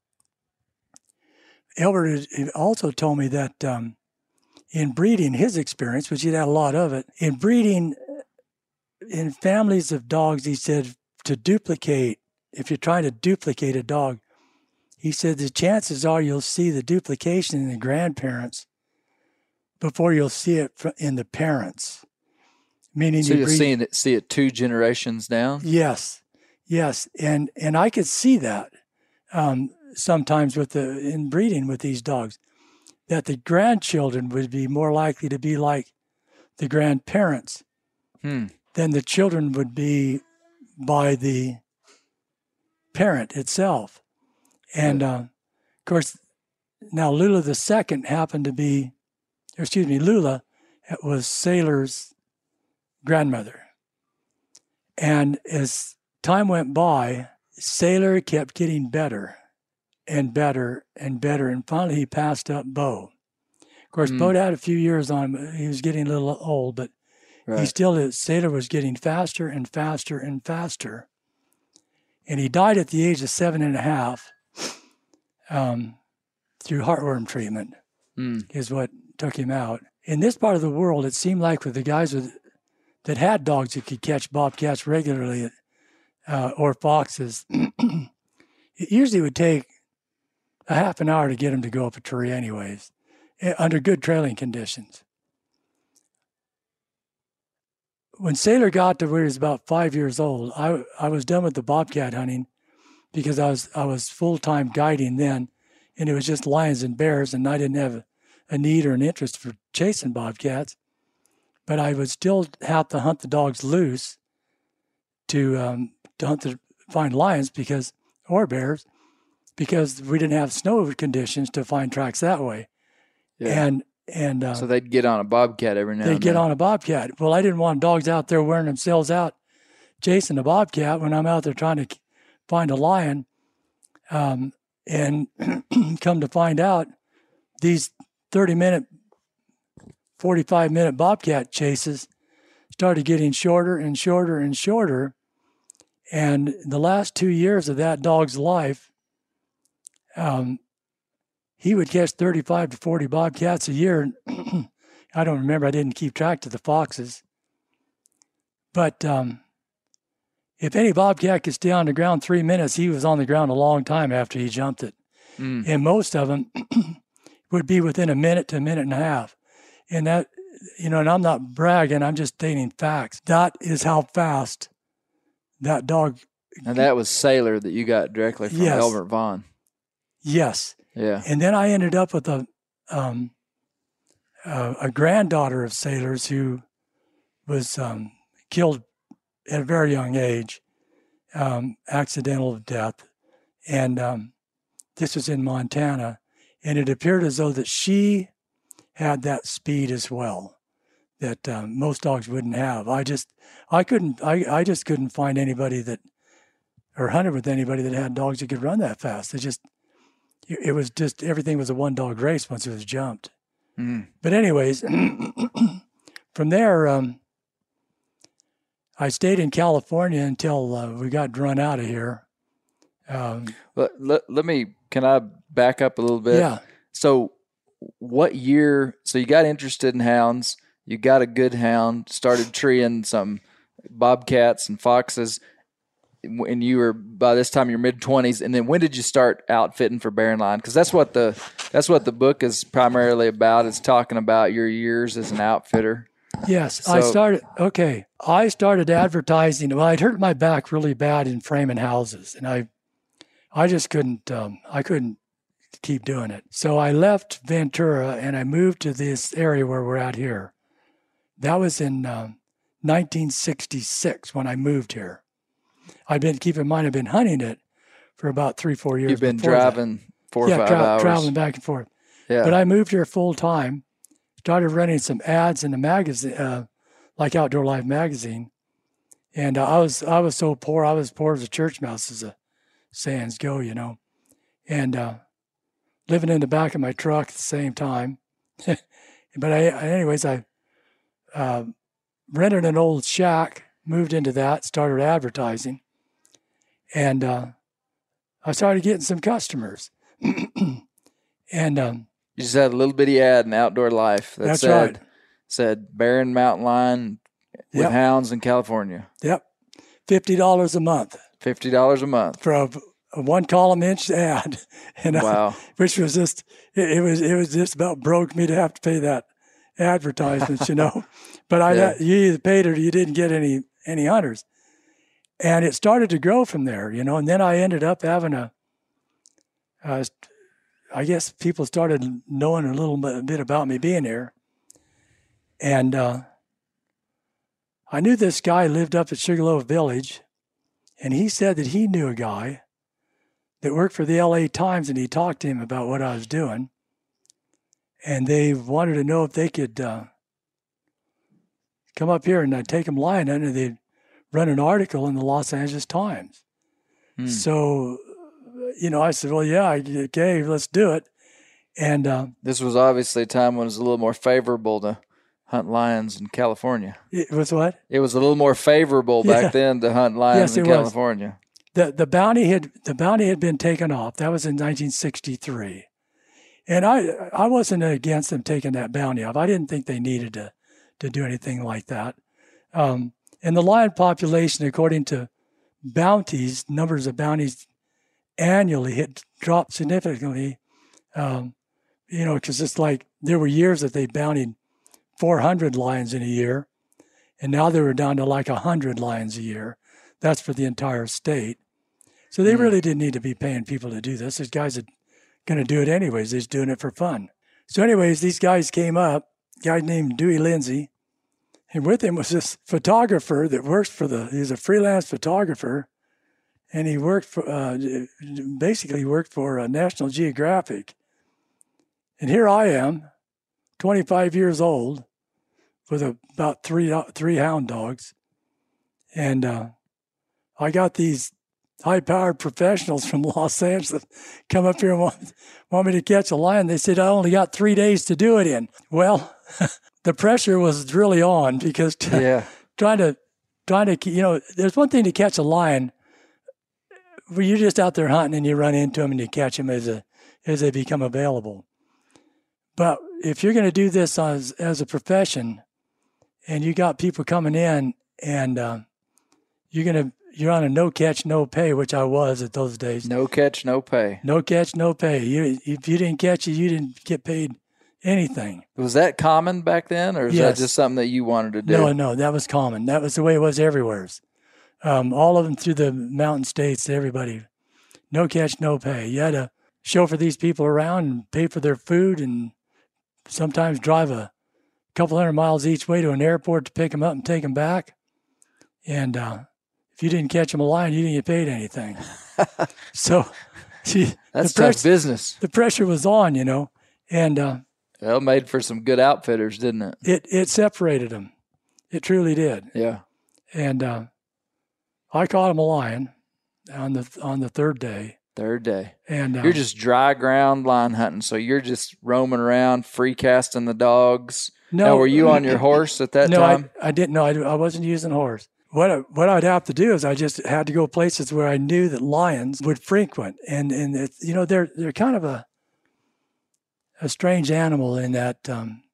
Albert also told me that in breeding, his experience, which he'd had a lot of it, in breeding in families of dogs, he said, to duplicate, if you're trying to duplicate a dog, he said the chances are you'll see the duplication in the grandparents before you'll see it in the parents. Meaning, so you'll see it 2 generations down? Yes, and I could see that sometimes in breeding with these dogs, that the grandchildren would be more likely to be like the grandparents than the children would be by the parent itself. And of course, now Lula II happened to be, Lula was Sailor's grandmother. And as time went by, Sailor kept getting better and better and better. And finally he passed up Bo. Of course, Bo had a few years on him. He was getting a little old, but he still is. Sailor was getting faster and faster and faster. And he died at the age of 7.5 through heartworm treatment is what took him out. In this part of the world, it seemed like with the guys that had dogs that could catch bobcats regularly or foxes, it usually would take a half an hour to get them to go up a tree anyways, under good trailing conditions. when Sailor got to where he was about 5 years old, I was done with the bobcat hunting because I was full-time guiding then, and it was just lions and bears, and I didn't have a need or an interest for chasing bobcats. But I would still have to hunt the dogs loose to find lions or bears because we didn't have snow conditions to find tracks that way. Yeah. And so they'd get on a bobcat every now and then. They'd get on a bobcat. Well, I didn't want dogs out there wearing themselves out chasing a bobcat when I'm out there trying to find a lion. And come to find out, these 30-minute, 45-minute bobcat chases started getting shorter and shorter and shorter. And the last 2 years of that dog's life, he would catch 35 to 40 bobcats a year. I don't remember. I didn't keep track of the foxes. But if any bobcat could stay on the ground 3 minutes, he was on the ground a long time after he jumped it. And most of them would be within a minute to a minute and a half. And that, and I'm not bragging, I'm just stating facts. That is how fast that dog. And that was Sailor that you got directly from Elbert Vaughn. Yes. Yeah. And then I ended up with a granddaughter of Sailor's who was killed at a very young age, accidental death. And this was in Montana. And it appeared as though that she had that speed as well that most dogs wouldn't have. I just couldn't find anybody or hunted with anybody that had dogs that could run that fast. It was just, everything was a one-dog race once it was jumped. But anyways, from there, I stayed in California until we got run out of here. Can I back up a little bit? Yeah. So what year, so you got interested in hounds, you got a good hound, started treeing some bobcats and foxes, and you were, by this time, your mid-20s, and then when did you start outfitting for bear and lion? Because that's what the book is primarily about. It's talking about your years as an outfitter. Yes, I started advertising. Well, I'd hurt my back really bad in framing houses, and I just couldn't keep doing it. So I left Ventura and I moved to this area where we're at here. That was in 1966 when I moved here. Keep in mind, I've been hunting it for about 3-4 years. You've been driving 4 or 5 hours. Traveling back and forth. Yeah. But I moved here full time, started running some ads in the magazine, like Outdoor Life magazine. And I was so poor. I was poor as a church mouse, as the sayings go, and living in the back of my truck at the same time. But I rented an old shack, moved into that, started advertising, and I started getting some customers. And you just had a little bitty ad in Outdoor Life that said bear and mountain lion with hounds in California. Yep, $50 a month. $50 a month for a 1-column inch ad, and wow, which was just it was just about broke me to have to pay that advertisement, But you either paid or you didn't get any hunters, and it started to grow from there, And then I ended up having I guess people started knowing a little bit about me being here, and I knew this guy lived up at Sugarloaf Village. And he said that he knew a guy that worked for the LA Times, and he talked to him about what I was doing. And they wanted to know if they could come up here and I'd take them lion hunting, and they'd run an article in the Los Angeles Times. So, I said, well, yeah, okay, let's do it. And this was obviously a time when it was a little more favorable to hunt lions in California. It was what? It was a little more favorable back then to hunt lions in California. The bounty had been taken off. That was in 1963, and I wasn't against them taking that bounty off. I didn't think they needed to do anything like that. And the lion population, according to numbers of bounties annually, had dropped significantly. Because it's like there were years that they bountied 400 lions in a year, And now they were down to like 100 lions a year. That's for the entire state. So they really didn't need to be paying people to do this. These guys are going to do it anyways. They're just doing it for fun. So anyways, these guys came up, a guy named Dewey Lindsay, and with him was this photographer that works for he's a freelance photographer, and he worked for, basically worked for National Geographic. And here I am, 25 years old, with about three hound dogs. And I got these high-powered professionals from Los Angeles come up here and want me to catch a lion. They said, I only got 3 days to do it in. Well, the pressure was really on because trying to, there's one thing to catch a lion where you're just out there hunting and you run into them and you catch them as they become available. But if you're going to do this as a profession and you got people coming in and you're on a no catch, no pay, which I was at those days. No catch, no pay. No catch, no pay. If you didn't catch it, you didn't get paid anything. Was that common back then, or is that just something that you wanted to do? No, that was common. That was the way it was everywhere. All of them through the mountain states, everybody. No catch, no pay. You had to chauffeur these people around and pay for their food and sometimes drive a couple 100 miles each way to an airport to pick them up and take them back. And if you didn't catch them a lion, you didn't get paid anything. So that's tough business. The pressure was on, and well, it made for some good outfitters, didn't it? It separated them. It truly did. Yeah. And I caught him a lion on the third day. And you're just dry ground line hunting, so you're just roaming around, free casting the dogs. No, now, were you on your horse at that time? I didn't. No, I wasn't using a horse. What I'd have to do is I just had to go places where I knew that lions would frequent, and they're kind of a strange animal in that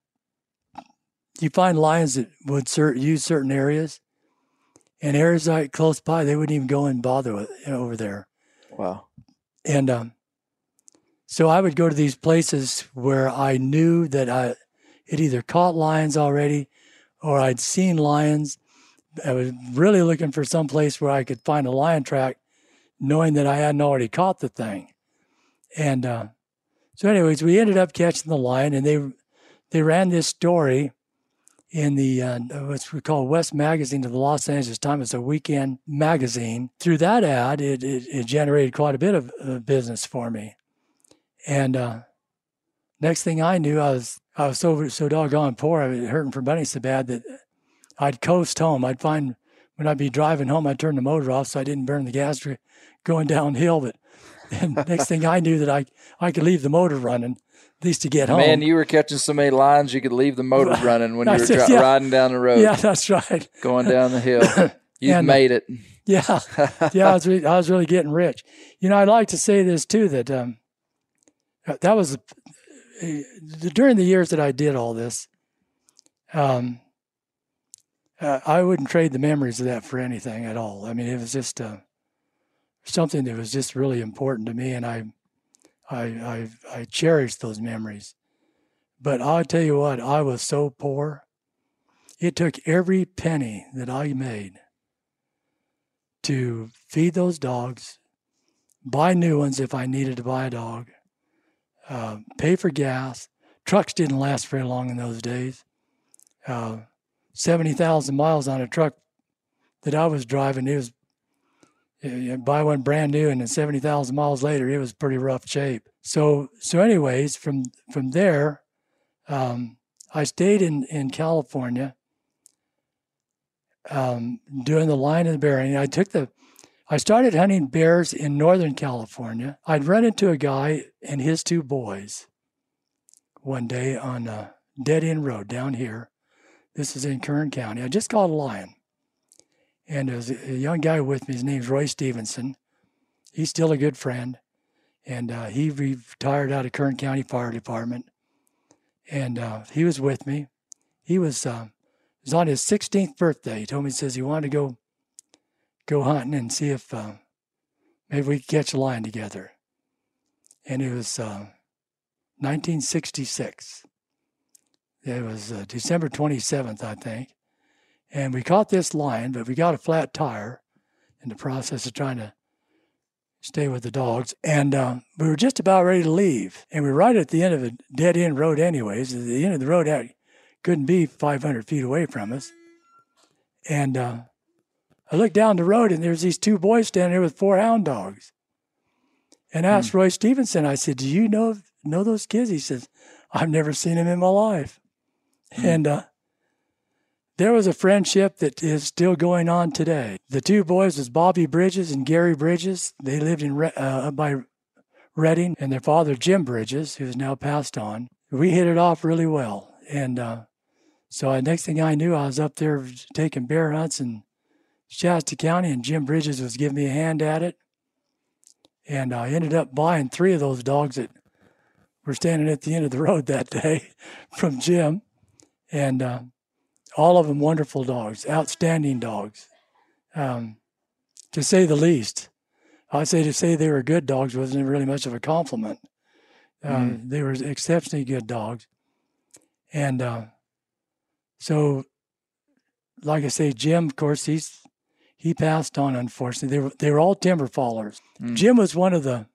you find lions that would use certain areas, and areas like close by they wouldn't even go and bother with over there. Wow. And so I would go to these places where I knew that I had either caught lions already or I'd seen lions. I was really looking for some place where I could find a lion track, knowing that I hadn't already caught the thing. And so anyways, we ended up catching the lion, and they ran this story in the what's we call West Magazine of the Los Angeles Times. It's a weekend magazine. Through that ad, it generated quite a bit of business for me. And next thing I knew, I was so doggone poor. I was hurting for money so bad that I'd coast home. I'd find when I'd be driving home, I'd turn the motor off so I didn't burn the gas going downhill. But and next thing I knew that I could leave the motor running, at least to get home. Man, you were catching so many lions you could leave the motor running when you were riding down the road. Yeah, that's right. Going down the hill. You made it. Yeah. I was really getting rich. I'd like to say this too, that that was during the years that I did all this. I wouldn't trade the memories of that for anything at all. I mean, it was just something that was just really important to me, and I cherished those memories. But I'll tell you what, I was so poor. It took every penny that I made to feed those dogs, buy new ones if I needed to buy a dog, pay for gas. Trucks didn't last very long in those days. 70,000 miles on a truck that I was driving, it was, buy one brand new, and then 70,000 miles later, it was pretty rough shape. So anyways, from there, I stayed in California, doing the lion and the bear hunting. I started hunting bears in Northern California. I'd run into a guy and his two boys one day on a dead-end road down here. This is in Kern County. I just caught a lion. And there's a young guy with me. His name's Roy Stevenson. He's still a good friend. And he retired out of Kern County Fire Department. And he was with me. He was on his 16th birthday. He told me, he says he wanted to go hunting and see if maybe we could catch a lion together. And it was 1966. It was December 27th, I think. And we caught this lion, but we got a flat tire in the process of trying to stay with the dogs. And we were just about ready to leave. And we were right at the end of a dead-end road anyways. The end of the road couldn't be 500 feet away from us. And I looked down the road, and there's these two boys standing there with 4 hound dogs. And I asked Roy Stevenson, I said, do you know those kids? He says, I've never seen them in my life. And there was a friendship that is still going on today. The two boys was Bobby Bridges and Gary Bridges. They lived in by Redding, and their father, Jim Bridges, who is now passed on. We hit it off really well. And so next thing I knew, I was up there taking bear hunts in Shasta County, and Jim Bridges was giving me a hand at it. And I ended up buying 3 of those dogs that were standing at the end of the road that day from Jim. And all of them wonderful dogs, outstanding dogs, to say the least. I'd say to say they were good dogs wasn't really much of a compliment. They were exceptionally good dogs. And so, like I say, Jim, of course, he passed on, unfortunately. They were all timber fallers. Jim was one of the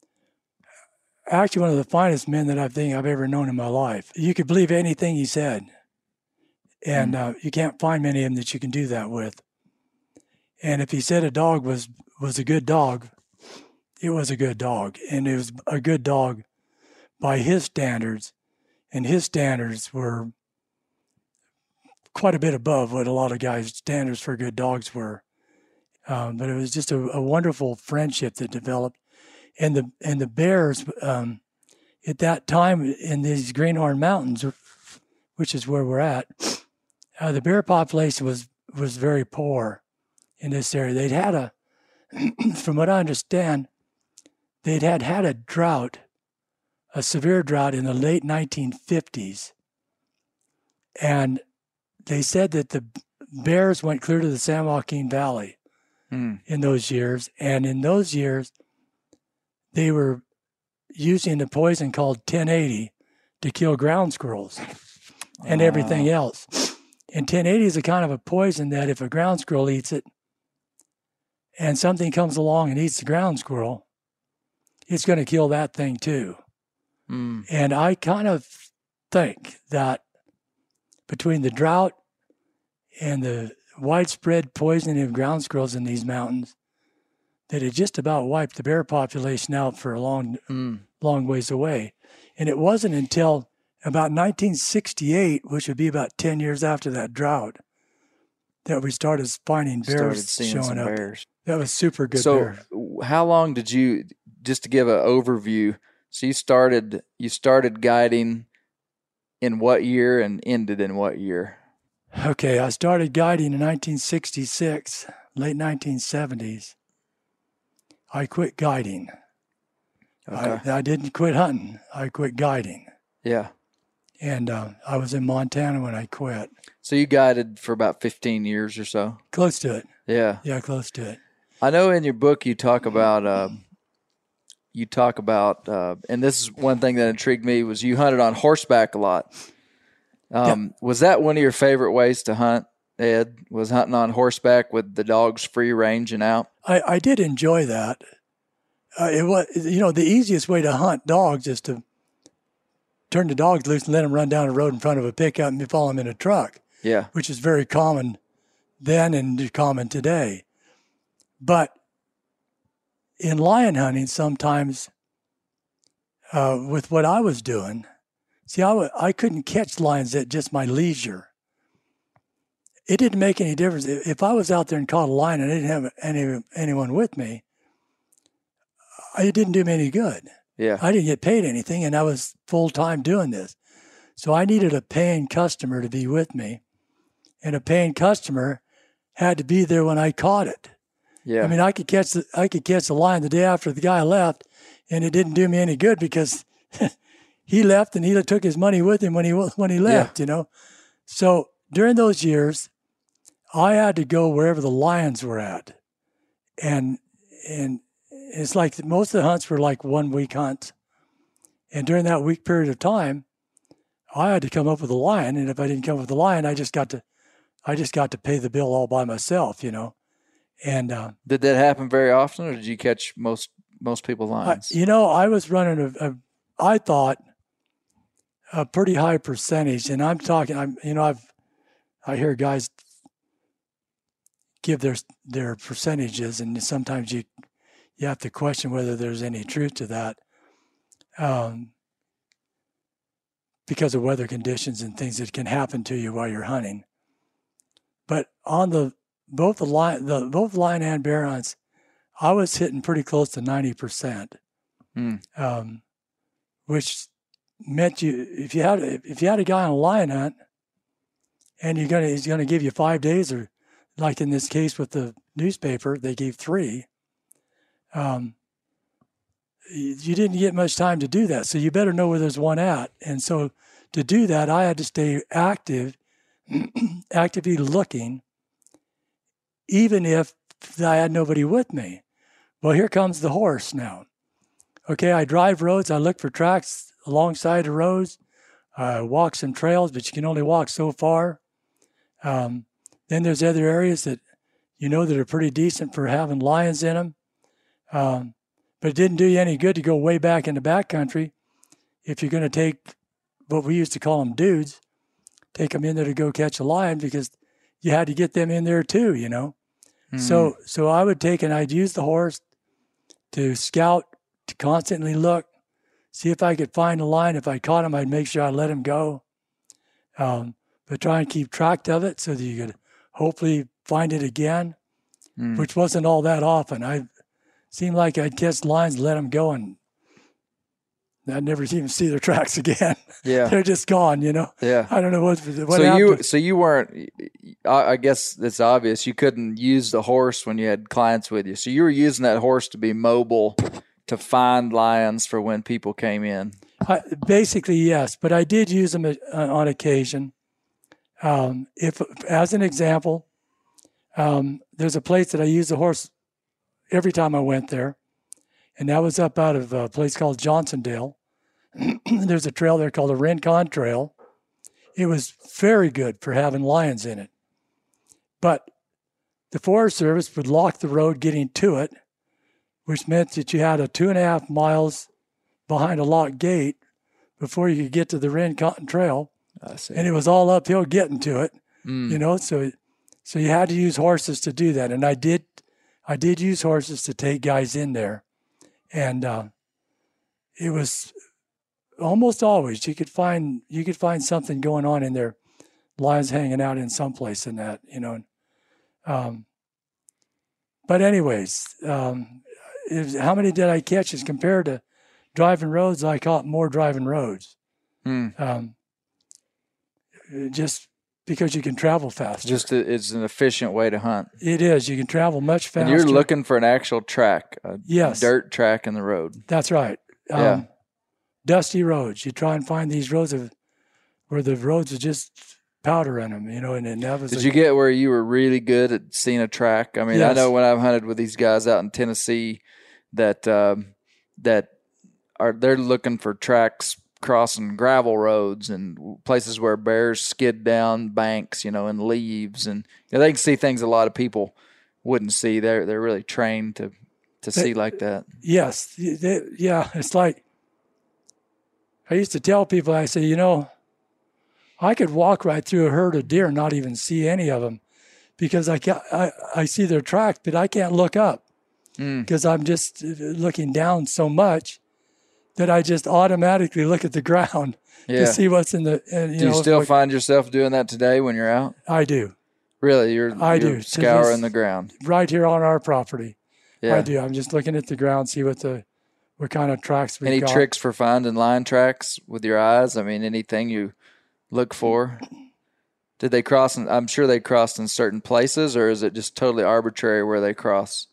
finest men that I think I've ever known in my life. You could believe anything he said. And you can't find many of them that you can do that with. And if he said a dog was a good dog, it was a good dog. And it was a good dog by his standards. And his standards were quite a bit above what a lot of guys' standards for good dogs were. But it was just a wonderful friendship that developed. And the bears, at that time in these Greenhorn Mountains, which is where we're at, the bear population was very poor in this area. They'd had from what I understand, they'd had a drought, a severe drought in the late 1950s. And they said that the bears went clear to the San Joaquin Valley in those years. And in those years, they were using a poison called 1080 to kill ground squirrels and everything else. And 1080 is a kind of a poison that if a ground squirrel eats it and something comes along and eats the ground squirrel, it's going to kill that thing too. And I kind of think that between the drought and the widespread poisoning of ground squirrels in these mountains, that it just about wiped the bear population out for a long ways away. And it wasn't until about 1968, which would be about 10 years after that drought, that we started finding bears showing up. Bears. That was super good. So how long did you, just to give an overview, so you started guiding in what year and ended in what year? Okay, I started guiding in 1966, late 1970s. I quit guiding. Okay. I didn't quit hunting. I quit guiding. Yeah. And I was in Montana when I quit. So you guided for about 15 years or so? Close to it. Yeah. Yeah, close to it. I know in your book you talk about, and this is one thing that intrigued me, was you hunted on horseback a lot. Was that one of your favorite ways to hunt, Ed? Was hunting on horseback with the dogs free ranging out? I did enjoy that. It was, the easiest way to hunt dogs is to turn the dogs loose and let them run down the road in front of a pickup and follow them in a truck. Yeah. Which is very common then and common today. But in lion hunting, sometimes with what I was doing, see, I couldn't catch lions at just my leisure. It didn't make any difference. If I was out there and caught a lion and I didn't have anyone with me, it didn't do me any good. Yeah. I didn't get paid anything, and I was full-time doing this. So I needed a paying customer to be with me, and a paying customer had to be there when I caught it. Yeah. I mean, I could catch the lion the day after the guy left, and it didn't do me any good because he left and he took his money with him when he left. Yeah. So during those years, I had to go wherever the lions were at, and it's like most of the hunts were like 1 week hunts, and during that week period of time, I had to come up with a lion, and if I didn't come up with a lion, I just got to I just got to pay the bill all by myself, And did that happen very often, or did you catch most people's lines? I was running I thought a pretty high percentage, and I hear guys give their percentages, and sometimes you have to question whether there's any truth to that, because of weather conditions and things that can happen to you while you're hunting. But on both lion and bear hunts, I was hitting pretty close to 90%, which meant if you had a guy on a lion hunt, and he's gonna give you 5 days, or like in this case with the newspaper, they gave 3. You didn't get much time to do that, so you better know where there's one at. And so to do that, I had to stay actively looking, even if I had nobody with me. Well, here comes the horse now. Okay, I drive roads. I look for tracks alongside the roads. I walk some trails, but you can only walk so far. Then there's other areas that that are pretty decent for having lions in them. But it didn't do you any good to go way back in the backcountry if you're going to take what we used to call them dudes, take them in there to go catch a lion, because you had to get them in there too, Mm-hmm. So I would take and I'd use the horse to scout, to constantly look, see if I could find a lion. If I caught him, I'd make sure I let him go. But try and keep track of it so that you could hopefully find it again, which wasn't all that often. I seemed like I'd catch lions, let them go, and I'd never even see their tracks again. Yeah. They're just gone, Yeah. I don't know what happened. So you weren't, I guess it's obvious, you couldn't use the horse when you had clients with you. So you were using that horse to be mobile, to find lions for when people came in. Basically, yes, but I did use them on occasion. If, as an example, there's a place that I used the horse every time I went there, and that was up out of a place called Johnsondale. There's a trail there called the Rincon Trail. It was very good for having lions in it, but the Forest Service would lock the road getting to it, which meant that you had a 2.5 miles behind a locked gate before you could get to the Rincon Trail. I see. And it was all uphill getting to it, so you had to use horses to do that. And I did use horses to take guys in there. And it was almost always you could find something going on in there, lions hanging out in some place in that, but anyways, how many did I catch as compared to driving roads? I caught more driving roads. Just because you can travel faster. It's an efficient way to hunt. It is. You can travel much faster. And you're looking for an actual track, yes, dirt track in the road. That's right. Dusty roads. You try and find these roads where the roads are just powder in them, and that was. Did you get where you were really good at seeing a track? I mean, yes. I know when I've hunted with these guys out in Tennessee that they're looking for tracks crossing gravel roads and places where bears skid down banks, and leaves, and they can see things a lot of people wouldn't see. They're really trained to see like that. Yes, it's like I used to tell people. I say, I could walk right through a herd of deer and not even see any of them, because I see their tracks, but I can't look up because I'm just looking down so much that I just automatically look at the ground to see what's in the. Do you still find yourself doing that today when you're out? I do. Really, you're scouring the ground right here on our property. Yeah. I do. I'm just looking at the ground, see what kind of tracks we got. Any tricks for finding lion tracks with your eyes? I mean, anything you look for? Did they cross? I'm sure they crossed in certain places, or is it just totally arbitrary where they cross?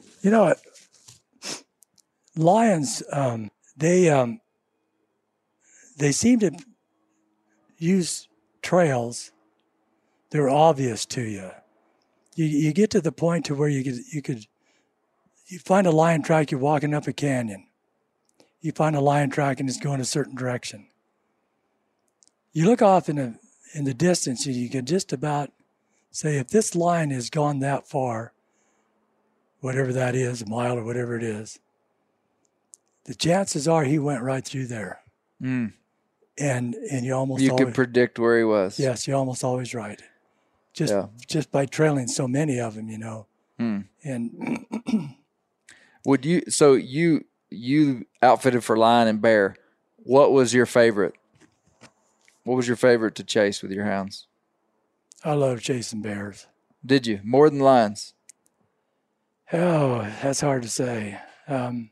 Lions. They seem to use trails that are obvious to you. You get to the point to where you find a lion track. You're walking up a canyon. You find a lion track and it's going a certain direction. You look off in the distance and you can just about say, if this lion has gone that far, whatever that is, a mile or whatever it is, the chances are he went right through there. Mm. And you almost You always, could predict where he was. yes, you're almost always right. Just by trailing so many of them, Mm. And Would you? So you outfitted for lion and bear. What was your favorite? What was your favorite to chase with your hounds? I love chasing bears. Did you more than lions? Oh, that's hard to say. I'll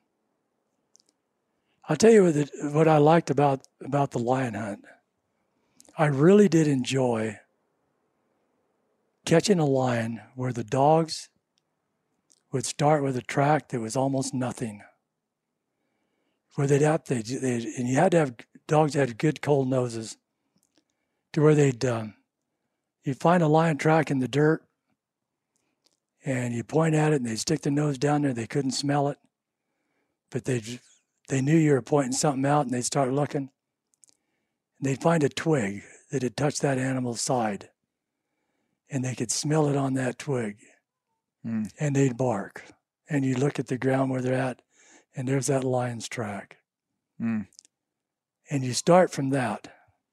tell you what I liked about the lion hunt. I really did enjoy catching a lion where the dogs would start with a track that was almost nothing. Where and you had to have dogs that had good cold noses, to where you'd find a lion track in the dirt, and you point at it, and they'd stick their nose down there. They couldn't smell it, but they knew you were pointing something out, and they'd start looking. And they'd find a twig that had touched that animal's side, and they could smell it on that twig, and they'd bark. And you look at the ground where they're at, and there's that lion's track. And you start from that.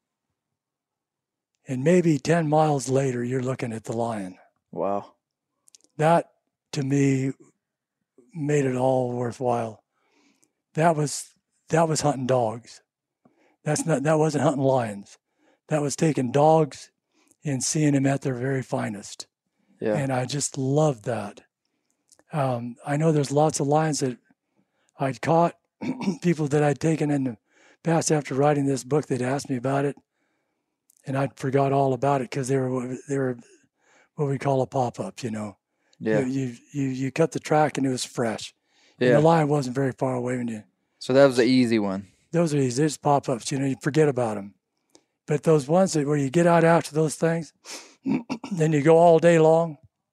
And maybe 10 miles later, you're looking at the lion. Wow. That, to me, made it all worthwhile. That was hunting dogs. That wasn't hunting lions. That was taking dogs and seeing them at their very finest. Yeah. And I just loved that. I know there's lots of lions that I'd caught, people that I'd taken in the past after writing this book, they'd asked me about it, and I forgot all about it because they were what we call a pop-up, Yeah. You cut the track and it was fresh. Yeah. And the lion wasn't very far away when you. So that was the easy one. Those are easy. There's pop-ups, you forget about them. But those ones where you get out after those things, then you go all day long,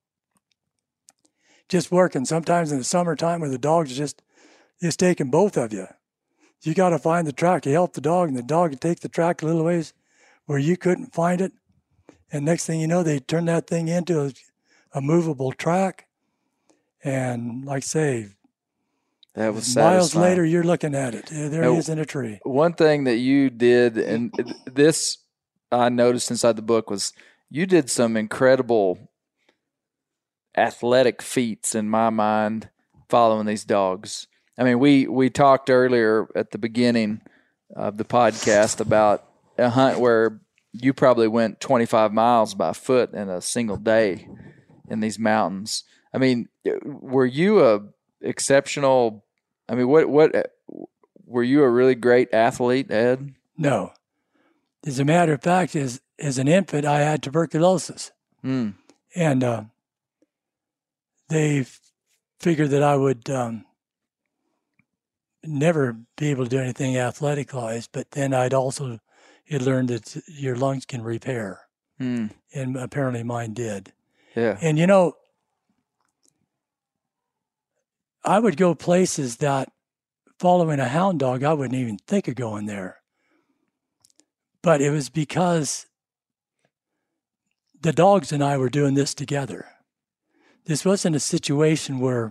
just working. Sometimes in the summertime where the dog's just taking both of you. You got to find the track. You help the dog, and the dog would take the track a little ways where you couldn't find it. And next thing you know, they turn that thing into a movable track. And like I say, that was miles satisfying. later, you're looking at it. There he is in a tree. One thing that you did, and this I noticed inside the book, was you did some incredible athletic feats in my mind following these dogs. I mean, we talked earlier at the beginning of the podcast about a hunt where you probably went 25 miles by foot in a single day in these mountains. I mean, were you what were you a really great athlete, Ed? No. As a matter of fact, as an infant, I had tuberculosis. And they figured that I would never be able to do anything athletic-wise, but then I'd also learned that your lungs can repair. And apparently mine did. Yeah. And, I would go places that following a hound dog, I wouldn't even think of going there. But it was because the dogs and I were doing this together. This wasn't a situation where,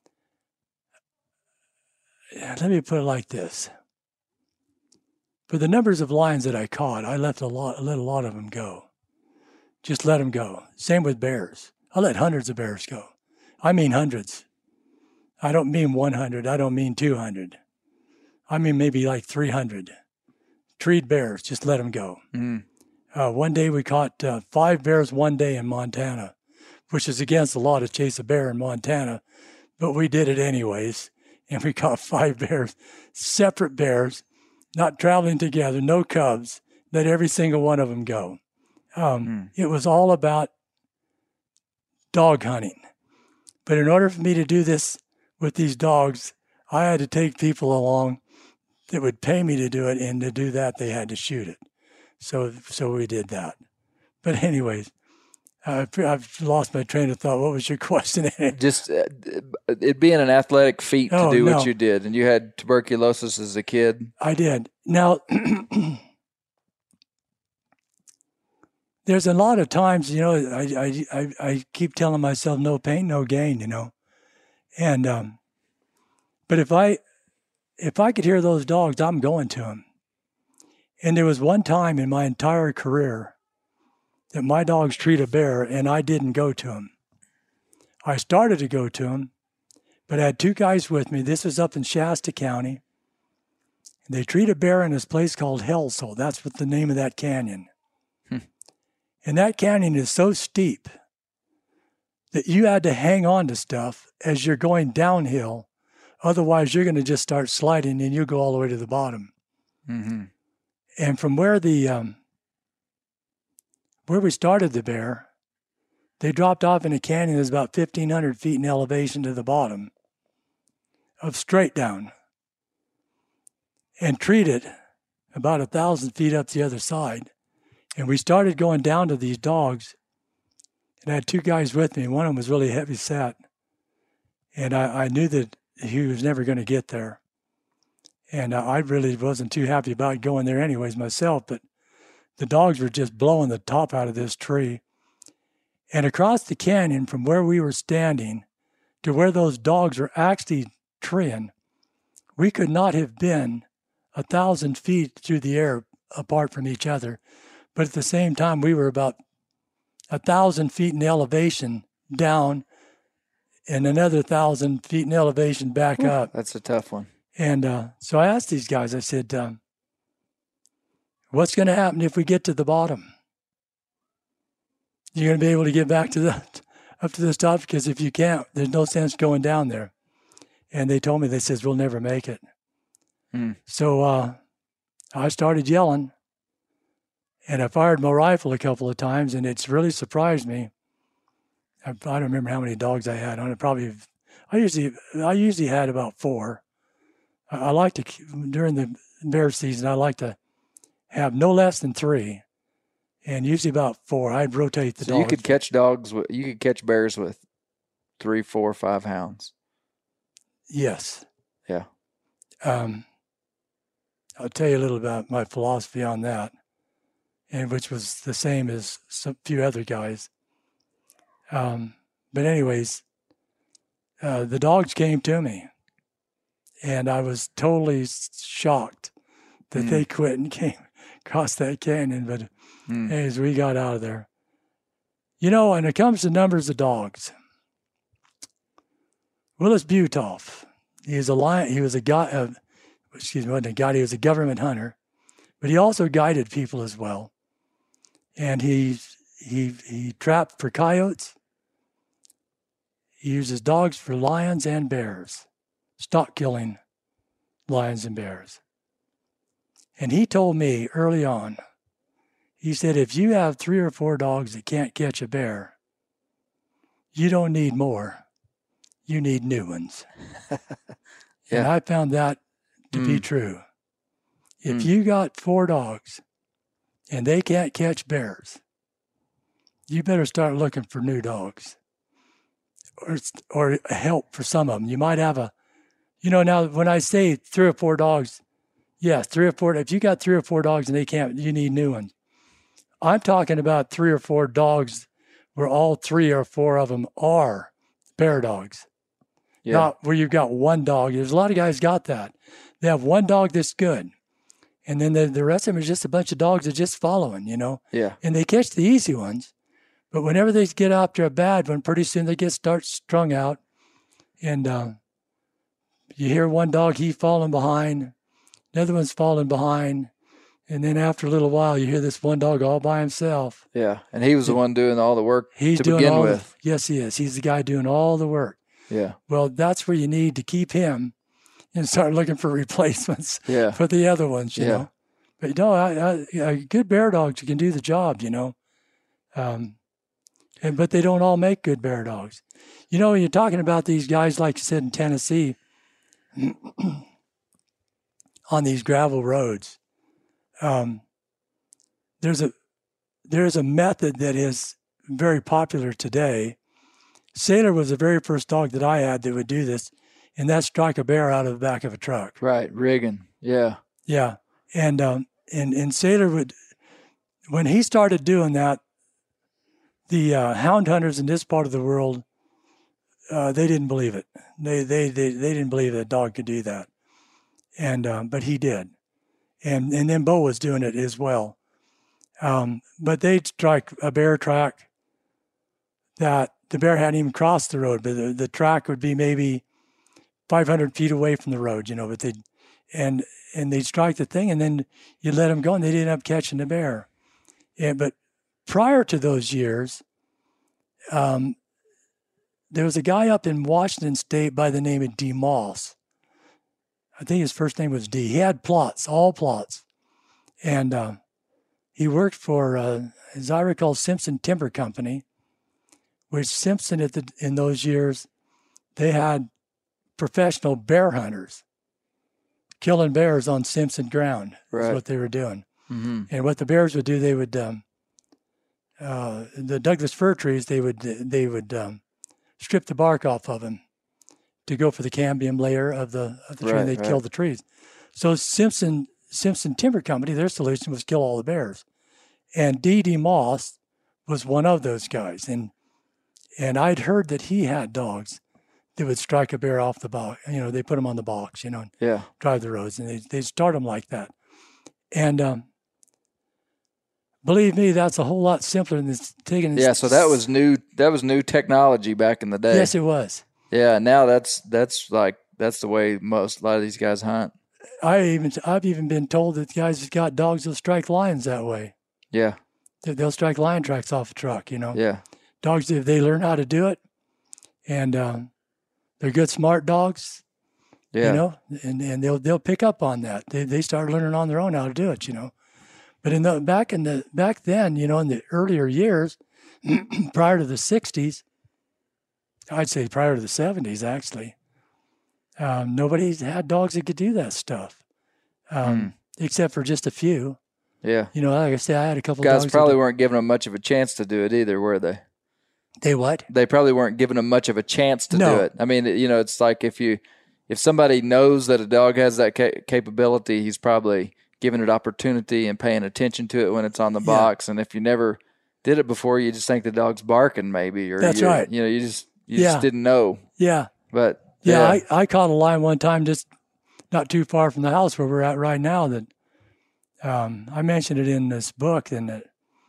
let me put it like this. For the numbers of lions that I caught, I let a lot of them go. Just let them go. Same with bears. I let hundreds of bears go. I mean hundreds. I don't mean 100. I don't mean 200. I mean maybe like 300. Treed bears, just let them go. One day we caught 5 bears one day in Montana, which is against the law to chase a bear in Montana, but we did it anyways. And we caught 5 bears, separate bears, not traveling together, no cubs, let every single one of them go. It was all about dog hunting. But in order for me to do this with these dogs, I had to take people along that would pay me to do it, and to do that, they had to shoot it. So we did that. But anyways, I've lost my train of thought. What was your question? Just it being an athletic feat to do what you did, and you had tuberculosis as a kid. I did. Now, there's a lot of times, you know, I keep telling myself, no pain, no gain, you know. And, but if I could hear those dogs, I'm going to them. And there was one time in my entire career that my dogs treat a bear and I didn't go to them. I started to go to them, but I had 2 guys with me. This was up in Shasta County. They treat a bear in this place called Hell's Hole. That's what the name of that canyon. And that canyon is so steep that you had to hang on to stuff as you're going downhill. Otherwise, you're going to just start sliding and you go all the way to the bottom. Mm-hmm. And from where we started the bear, they dropped off in a canyon that's about 1,500 feet in elevation to the bottom of straight down, and treated about 1,000 feet up the other side. And we started going down to these dogs, and I had 2 guys with me. One of them was really heavy set, and I knew that he was never going to get there. And I really wasn't too happy about going there anyways myself, but the dogs were just blowing the top out of this tree. And across the canyon from where we were standing to where those dogs were actually treeing, we could not have been 1,000 feet through the air apart from each other. But at the same time, we were about 1,000 feet in elevation down and another 1,000 feet in elevation back up. That's a tough one. And so I asked these guys, I said, what's going to happen if we get to the bottom? You're going to be able to get back to up to the top? Because if you can't, there's no sense going down there. And they told me, they says, we'll never make it. So I started yelling, and I fired my rifle a couple of times, and it's really surprised me. I don't remember how many dogs I had on it. I usually had about 4. I like to, during the bear season, I like to have no less than 3, and usually about 4. I'd rotate the dogs. You could catch bears with 3, 4, 5 hounds. Yes. Yeah. I'll tell you a little about my philosophy on that, and which was the same as a few other guys. But anyways, the dogs came to me, and I was totally shocked that they quit and came across that canyon. But as we got out of there, you know, when it comes to numbers of dogs, Willis Butoff, he was a lion. He was a guy. He was a government hunter, but he also guided people as well. And he trapped for coyotes. He uses dogs for lions and bears, stock killing lions and bears. And he told me early on, he said, if you have 3 or 4 dogs that can't catch a bear, you don't need more. You need new ones. Yeah. And I found that to be true. If you got 4 dogs and they can't catch bears, you better start looking for new dogs or help for some of them. You might have now when I say 3 or 4 dogs, yes, 3 or 4, if you got 3 or 4 dogs and they can't, you need new ones. I'm talking about 3 or 4 dogs where all 3 or 4 of them are bear dogs. Yeah. Not where you've got 1 dog. There's a lot of guys got that. They have 1 dog that's good. And then the rest of them is just a bunch of dogs that just following, you know? Yeah. And they catch the easy ones. But whenever they get after a bad one, pretty soon they start strung out. And you hear 1 dog, he falling behind. Another one's falling behind. And then after a little while, you hear this 1 dog all by himself. Yeah. And he was the one doing all the work to begin with. Yes, he is. He's the guy doing all the work. Yeah. Well, that's where you need to keep him and start looking for replacements for the other ones, you know. But, good bear dogs can do the job, you know. But they don't all make good bear dogs. You know, when you're talking about these guys, like you said, in Tennessee, on these gravel roads, there's a method that is very popular today. Sailor was the very first dog that I had that would do this, and that's strike a bear out of the back of a truck. Right, rigging. Yeah. Yeah. And Sailor would, when he started doing that, the hound hunters in this part of the world, they didn't believe it. They didn't believe that a dog could do that, and but he did, and then Bo was doing it as well. But they'd strike a bear track that the bear hadn't even crossed the road, but the track would be maybe 500 feet away from the road, but they'd strike the thing, and then you let them go, and they'd end up catching the bear. But prior to those years, there was a guy up in Washington State by the name of D. Moss. I think his first name was D. He had plots, all plots. And he worked for, as I recall, Simpson Timber Company, which Simpson in those years, they had professional bear hunters killing bears on Simpson ground. Right. That's what they were doing. Mm-hmm. And what the bears would do, they would, the Douglas fir trees, they would strip the bark off of them to go for the cambium layer of the tree, and they'd kill the trees. So Simpson Timber Company, their solution was kill all the bears. And D.D. Moss was one of those guys. And I'd heard that he had dogs that would strike a bear off the box. They put them on the box, and drive the roads, and they'd start them like that. And believe me, that's a whole lot simpler than taking. Yeah, so that was new. That was new technology back in the day. Yes, it was. Yeah, now that's the way a lot of these guys hunt. I've even been told that guys have got dogs that'll strike lions that way. Yeah, they'll strike lion tracks off a truck. Yeah, dogs, if they learn how to do it, and they're good, smart dogs. Yeah, and they'll pick up on that. They start learning on their own how to do it. But back then, in the earlier years, prior to the 60s, I'd say prior to the 70s, actually, nobody had dogs that could do that stuff, except for just a few. Yeah. Like I said, I had a couple guys dogs. Probably weren't giving them much of a chance to do it either, were they? They what? They probably weren't giving them much of a chance to do it. I mean, it's like if somebody knows that a dog has that capability, he's probably giving it opportunity and paying attention to it when it's on the box. And if you never did it before, you just think the dog's barking maybe, or that's right. You just didn't know. Yeah. But I caught a lion one time just not too far from the house where we're at right now. That I mentioned it in this book, and that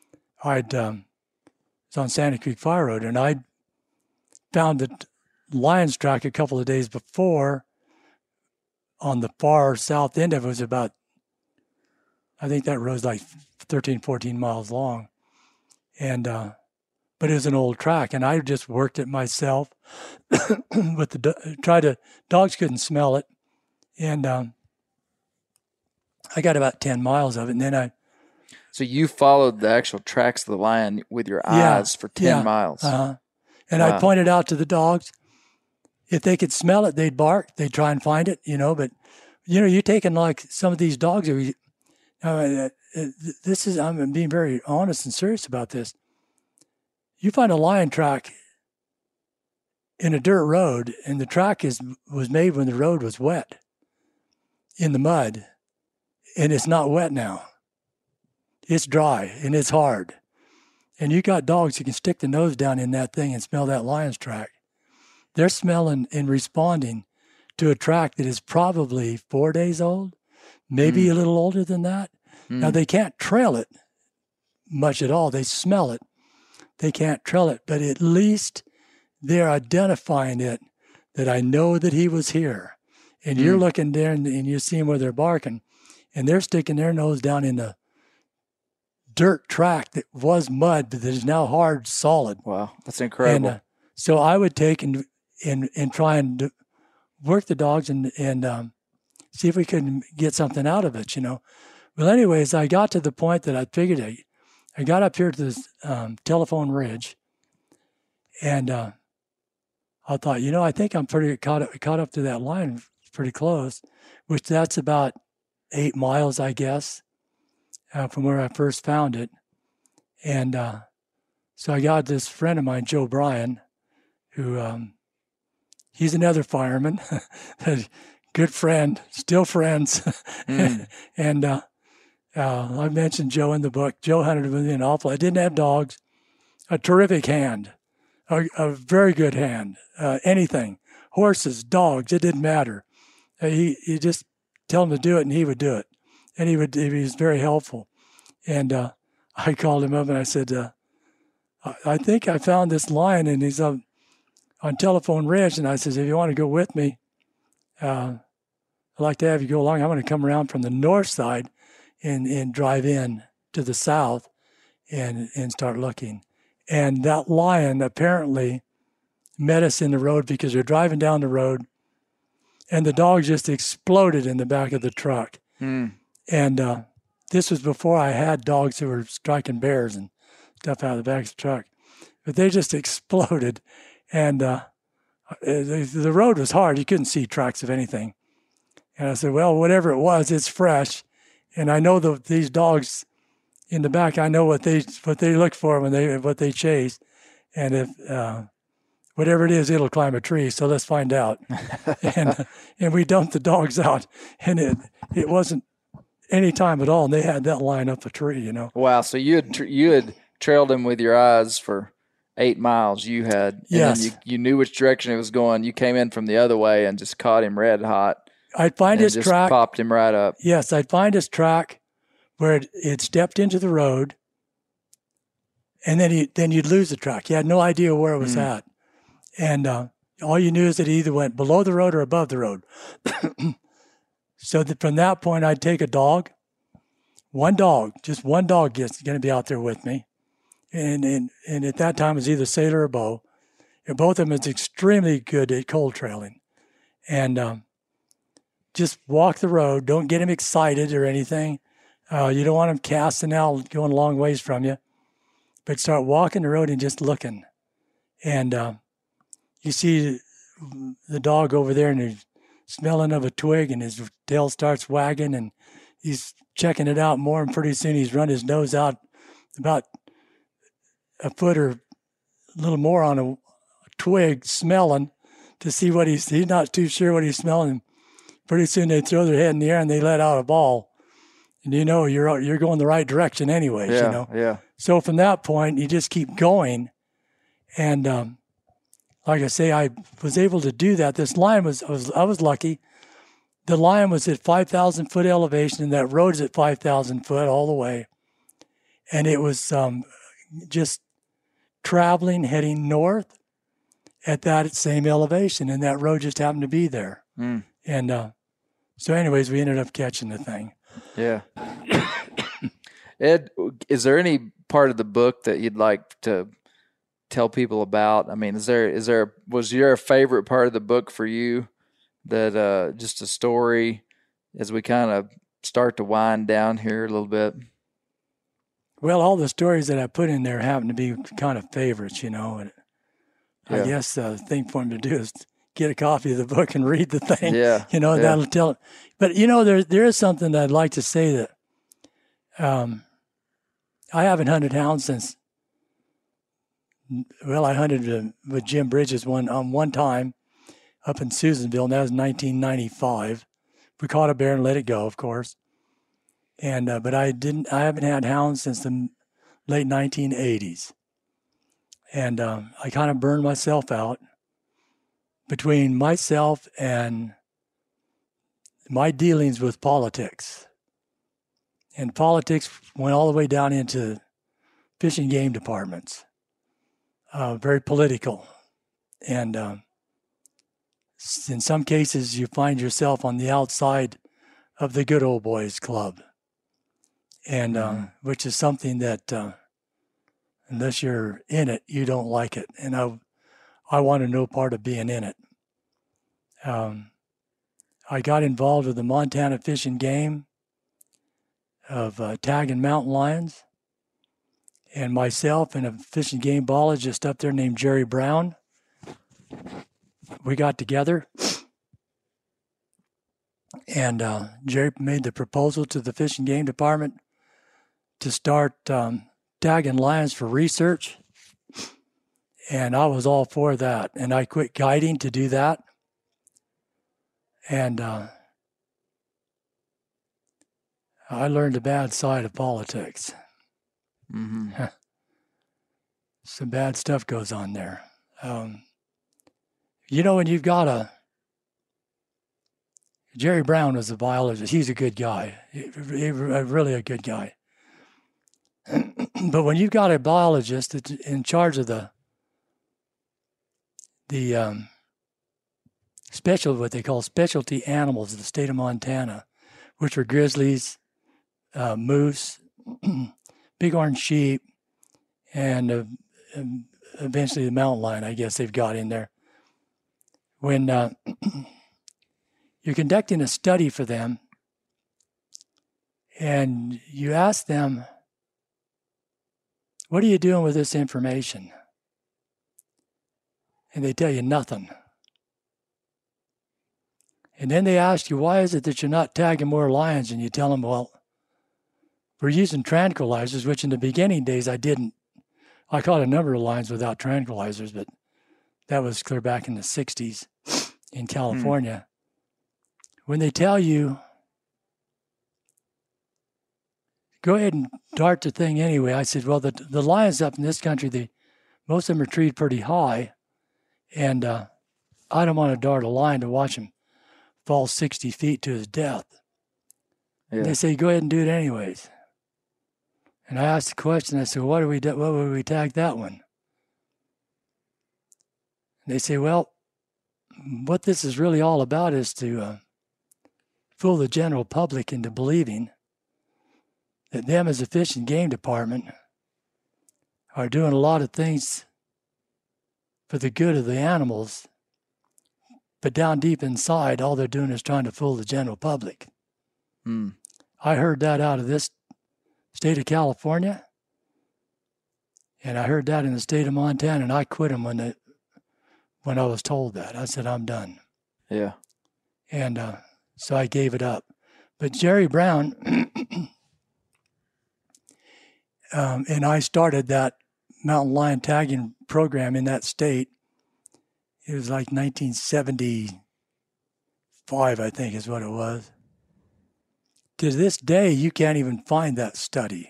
it's on Sandy Creek Fire Road, and I found the lion's track a couple of days before on the far south end of it. Was about, I think that road's like 13, 14 miles long. And, but it was an old track, and I just worked it myself with dogs couldn't smell it. And, I got about 10 miles of it. And then so you followed the actual tracks of the lion with your eyes for 10 miles. And I pointed out to the dogs, if they could smell it, they'd bark. They'd try and find it, but, you're taking like some of these dogs I'm being very honest and serious about this. You find a lion track in a dirt road, and the track was made when the road was wet in the mud, and it's not wet now. It's dry and it's hard. And you got dogs who can stick the nose down in that thing and smell that lion's track. They're smelling and responding to a track that is probably 4 days old, maybe a little older than that. Now, they can't trail it much at all. They smell it. They can't trail it, but at least they're identifying it, that I know that he was here. And you're looking there and you're seeing where they're barking, and they're sticking their nose down in the dirt track that was mud, but that is now hard, solid. Wow, that's incredible. And, so I would take and try and work the dogs and see if we could get something out of it, Well, anyways, I got to the point that I figured I got up here to this telephone ridge, and I thought, I think I'm pretty caught up to that line pretty close, which that's about 8 miles, I guess, from where I first found it. And so I got this friend of mine, Joe Bryan, who he's another fireman, good friend, still friends. And I mentioned Joe in the book. Joe hunted with me an awful. I didn't have dogs. a terrific hand, a very good hand. Anything, horses, dogs, it didn't matter. He just tell him to do it, and he would do it, and he was very helpful. And I called him up and I said, I think I found this lion, and he's on Telephone Ridge. And I said, if you want to go with me, I'd like to have you go along. I'm going to come around from the north side and drive in to the south and start looking. And that lion apparently met us in the road because we were driving down the road, and the dog just exploded in the back of the truck. And this was before I had dogs who were striking bears and stuff out of the back of the truck. But they just exploded. And the road was hard. You couldn't see tracks of anything. And I said, well, whatever it was, it's fresh. And I know these dogs in the back, I know what they look for what they chase. And if whatever it is, it'll climb a tree. So let's find out. and we dumped the dogs out, and it wasn't any time at all. And they had that line up a tree, you know. Wow. So you had trailed him with your eyes for 8 miles. You had, yes. And you knew which direction it was going. You came in from the other way and just caught him red hot. I'd find his just track. Popped him right up. Yes, I'd find his track where it stepped into the road, and then you'd lose the track. You had no idea where it was at, and all you knew is that it either went below the road or above the road. So that from that point, I'd take a dog. Just one dog is going to be out there with me, and at that time it was either Sailor or Bo. And both of them is extremely good at cold trailing, and just walk the road. Don't get him excited or anything. You don't want him casting out, going a long ways from you. But start walking the road and just looking. And you see the dog over there, and he's smelling of a twig, and his tail starts wagging, and he's checking it out more. And pretty soon he's run his nose out about a foot or a little more on a twig, smelling to see what he's not too sure what he's smelling. Pretty soon they throw their head in the air and they let out a ball, and you know you're going the right direction anyways. Yeah, you know. Yeah. So from that point, you just keep going, and like I say, I was able to do that. This lion I was lucky. The lion was at 5,000 foot elevation, and that road's at 5,000 foot all the way, and it was just traveling, heading north at that same elevation, and that road just happened to be there. And so anyways, we ended up catching the thing. Yeah. Ed, is there any part of the book that you'd like to tell people about? I mean, was there a favorite part of the book for you that just a story as we kind of start to wind down here a little bit? Well, all the stories that I put in there happen to be kind of favorites, you know. And I guess the thing for them to do is get a copy of the book and read the thing. Yeah. You know, that'll tell. But, you know, there is something that I'd like to say that I haven't hunted hounds since, well, I hunted with Jim Bridges one time up in Susanville, and that was 1995. We caught a bear and let it go, of course. And but I haven't had hounds since the late 1980s. And I kind of burned myself out between myself and my dealings with politics. And politics went all the way down into fish and game departments, very political. And in some cases, you find yourself on the outside of the good old boys club. And which is something that unless you're in it, you don't like it. And I wanted no part of being in it. I got involved with the Montana Fish and Game of tagging mountain lions, and myself and a fish and game biologist up there named Jerry Brown. We got together, and Jerry made the proposal to the Fish and Game Department to start tagging lions for research. And I was all for that. And I quit guiding to do that. And I learned the bad side of politics. Mm-hmm. some bad stuff goes on there. You know, when you've got Jerry Brown was a biologist. He's a good guy, really a good guy. But when you've got a biologist that's in charge of the what they call specialty animals of the state of Montana, which are grizzlies, moose, bighorn sheep, and eventually the mountain lion, I guess they've got in there. When you're conducting a study for them and you ask them, what are you doing with this information? And they tell you nothing. And then they ask you, why is it that you're not tagging more lions? And you tell them, well, we're using tranquilizers, which in the beginning days I didn't. I caught a number of lions without tranquilizers, but that was clear back in the 60s in California. When they tell you, go ahead and dart the thing anyway, I said, well, the lions up in this country, most of them are treated pretty high, and I don't want to dart a lion to watch him fall 60 feet to his death. Yeah. And they say, go ahead and do it anyways. And I asked the question, I said, what would we tag that one? And they say, well, what this is really all about is to fool the general public into believing that them as a fish and game department are doing a lot of things for the good of the animals, but down deep inside, all they're doing is trying to fool the general public. I heard that out of this state of California, and I heard that in the state of Montana, and I quit them when I was told that. I said, I'm done. Yeah. And so I gave it up. But Jerry Brown and I started that mountain lion tagging program in that state. It was like 1975, I think is what it was. To this day, you can't even find that study.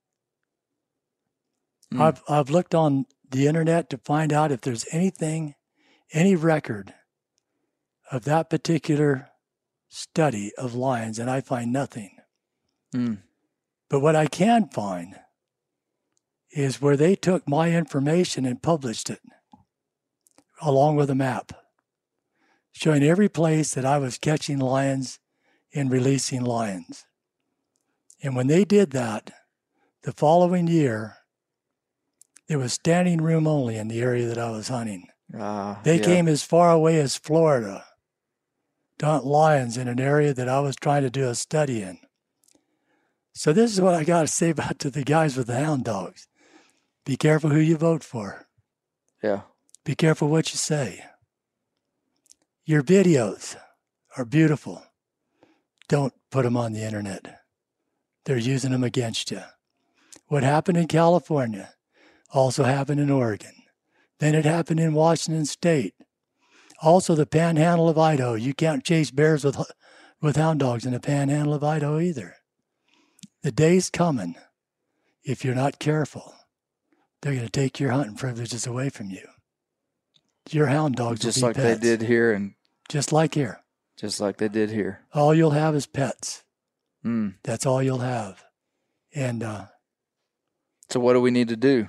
I've looked on the internet to find out if there's any record of that particular study of lions, and I find nothing. But what I can find is where they took my information and published it, along with a map, showing every place that I was catching lions and releasing lions. And when they did that, the following year, there was standing room only in the area that I was hunting. They came as far away as Florida to hunt lions in an area that I was trying to do a study in. So this is what I got to say about to the guys with the hound dogs. Be careful who you vote for. Yeah. Be careful what you say. Your videos are beautiful. Don't put them on the internet. They're using them against you. What happened in California also happened in Oregon. Then it happened in Washington State. Also the panhandle of Idaho. You can't chase bears with hound dogs in the panhandle of Idaho either. The day's coming, if you're not careful, they're going to take your hunting privileges away from you. Your hound dogs just will be like pets. They did here. And just like here. Just like they did here. All you'll have is pets. That's all you'll have. And so what do we need to do?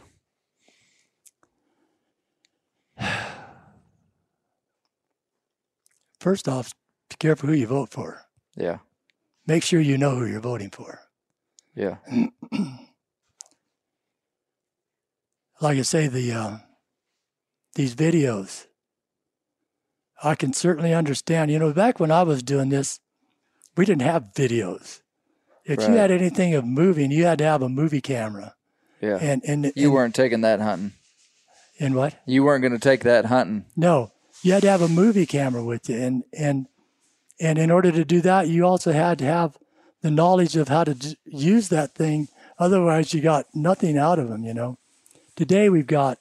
First off, be careful who you vote for. Yeah. Make sure you know who you're voting for. Yeah. Like I say, these videos, I can certainly understand. You know, back when I was doing this, we didn't have videos. If you had anything of moving, you had to have a movie camera. Yeah. And you weren't taking that hunting. And what? You weren't going to take that hunting. No. You had to have a movie camera with you. And in order to do that, you also had to have the knowledge of how to use that thing. Otherwise, you got nothing out of them, you know. Today, we've got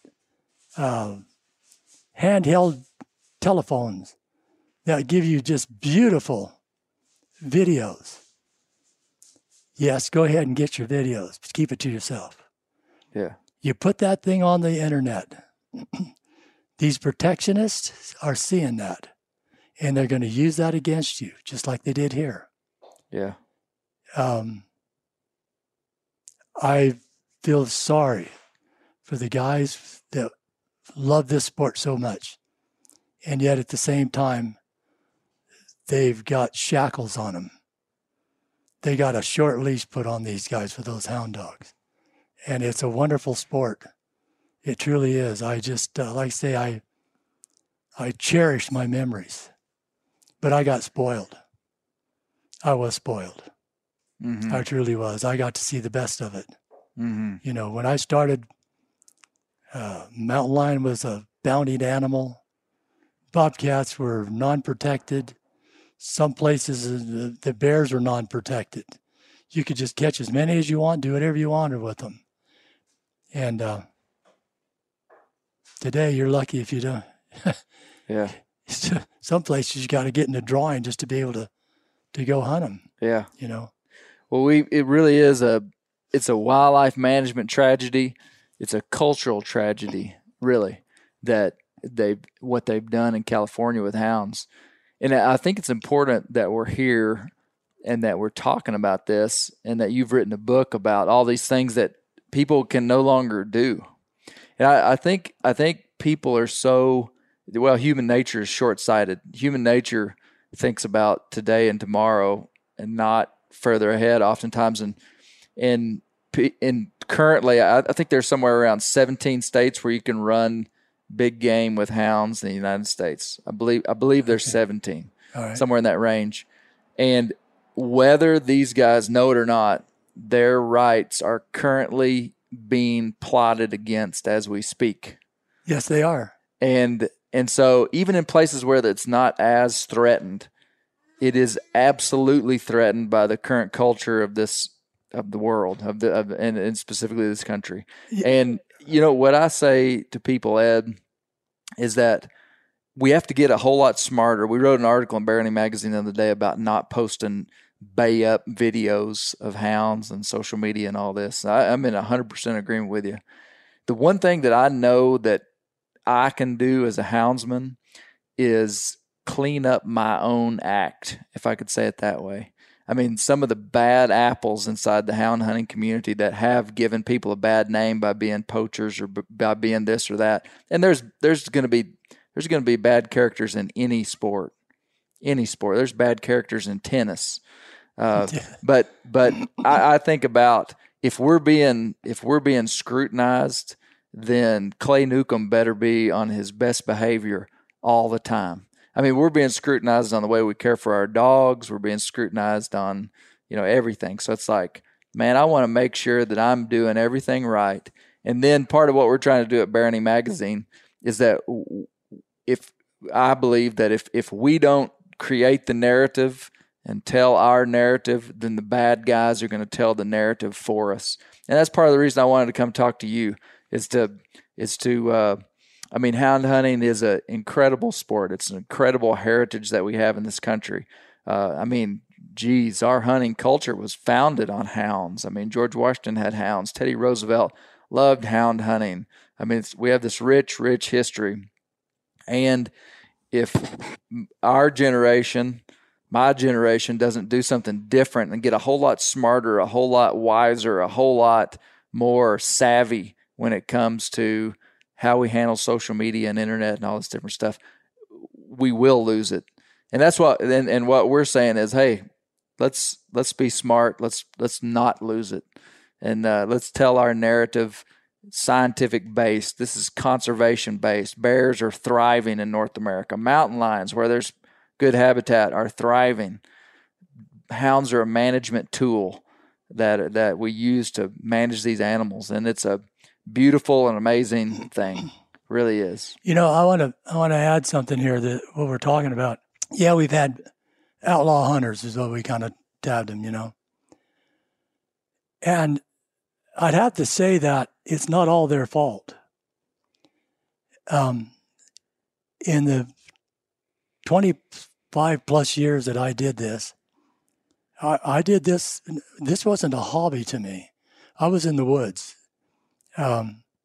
handheld telephones that give you just beautiful videos. Yes, go ahead and get your videos. But keep it to yourself. Yeah. You put that thing on the internet. These protectionists are seeing that, and they're going to use that against you, just like they did here. Yeah. I feel sorry for the guys that love this sport so much, and yet at the same time, they've got shackles on them. They got a short leash put on these guys for those hound dogs. And it's a wonderful sport. It truly is. I just, like I say, I cherish my memories. But I got spoiled. I was spoiled. Mm-hmm. I truly was. I got to see the best of it. Mm-hmm. You know, when I started, mountain lion was a bountied animal. Bobcats were non-protected. Some places, the bears were non-protected. You could just catch as many as you want, do whatever you wanted with them. And today, you're lucky if you don't. Yeah. Some places you got to get in the drawing just to be able to go hunt them. Yeah. You know. Well, it really is it's a wildlife management tragedy. It's a cultural tragedy, really, that what they've done in California with hounds. And I think it's important that we're here and that we're talking about this, and that you've written a book about all these things that people can no longer do. And I think people are so, well, human nature is short-sighted. Human nature thinks about today and tomorrow and not further ahead oftentimes. And currently, I think there's somewhere around 17 states where you can run big game with hounds in the United States. I believe there's 17, somewhere in that range. And whether these guys know it or not, their rights are currently being plotted against as we speak. Yes, they are. And so even in places where it's not as threatened, it is absolutely threatened by the current culture of the world, and specifically this country. Yeah. And you know what I say to people, Ed, is that we have to get a whole lot smarter. We wrote an article in Bear Hunting Magazine the other day about not posting bay up videos of hounds and social media and all this. I'm in 100% agreement with you. The one thing that I know that I can do as a houndsman is clean up my own act, if I could say it that way. I mean, some of the bad apples inside the hound hunting community that have given people a bad name by being poachers or by being this or that. And there's going to be bad characters in any sport. There's bad characters in tennis. But I think about if we're being scrutinized, then Clay Newcomb better be on his best behavior all the time. I mean, we're being scrutinized on the way we care for our dogs. We're being scrutinized on, everything. So it's like, man, I want to make sure that I'm doing everything right. And then part of what we're trying to do at Bear Hunting Magazine is that I believe that if we don't create the narrative and tell our narrative, then the bad guys are going to tell the narrative for us. And that's part of the reason I wanted to come talk to you hound hunting is an incredible sport. It's an incredible heritage that we have in this country. Our hunting culture was founded on hounds. I mean, George Washington had hounds. Teddy Roosevelt loved hound hunting. I mean, we have this rich history. And if our generation, my generation, doesn't do something different and get a whole lot smarter, a whole lot wiser, a whole lot more savvy when it comes to how we handle social media and internet and all this different stuff, we will lose it. And that's what, and what we're saying is, hey, let's be smart. Let's not lose it. And let's tell our narrative scientific based. This is conservation based. Bears are thriving in North America. Mountain lions, where there's good habitat, are thriving. Hounds are a management tool that we use to manage these animals. And it's a beautiful and amazing thing. Really is. I want to add something here that what we're talking about. Yeah, we've had outlaw hunters is what we kind of tabbed them, And I'd have to say that it's not all their fault. In the 25 plus years that I did this, I did this. This wasn't a hobby to me. I was in the woods.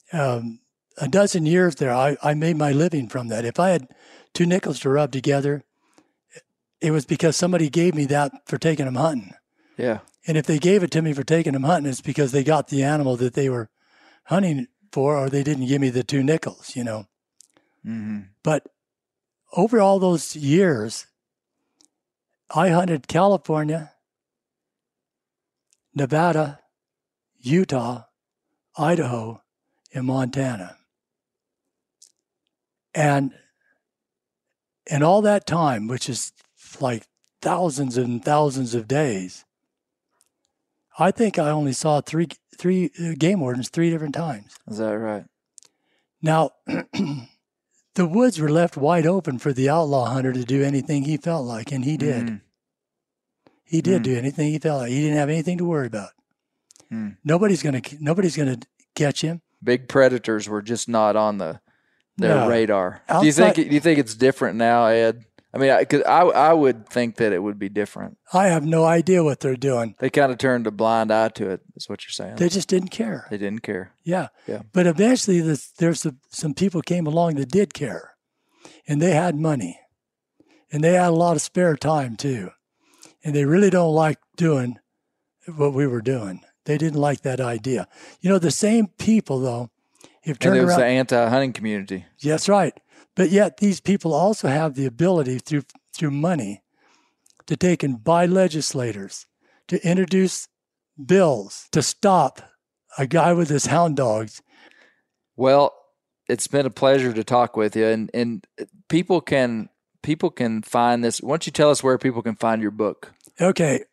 a dozen years there, I made my living from that. If I had 2 nickels to rub together, it was because somebody gave me that for taking them hunting. Yeah. And if they gave it to me for taking them hunting, it's because they got the animal that they were hunting for, or they didn't give me the 2 nickels, Mm-hmm. But over all those years, I hunted California, Nevada, Utah, Idaho, and Montana. And in all that time, which is like thousands and thousands of days, I think I only saw three game wardens 3 different times. Is that right? Now, the woods were left wide open for the outlaw hunter to do anything he felt like, and he did. Mm. He did do anything he felt like. He didn't have anything to worry about. Mm. Nobody's gonna catch him. Big predators were just not on their No. radar. Outside- Do you think it's different now, Ed? I mean, I would think that it would be different. I have no idea what they're doing. They kind of turned a blind eye to it. Is what you're saying? They just didn't care. They didn't care. Yeah. Yeah. But eventually, there's some people came along that did care, and they had money, and they had a lot of spare time too, and they really don't like doing what we were doing. They didn't like that idea. The same people though, have And turned it was around. the anti-hunting community. That's right. But yet these people also have the ability through money to take and buy legislators, to introduce bills to stop a guy with his hound dogs. Well, it's been a pleasure to talk with you, and people can find this. Why don't you tell us where people can find your book? Okay.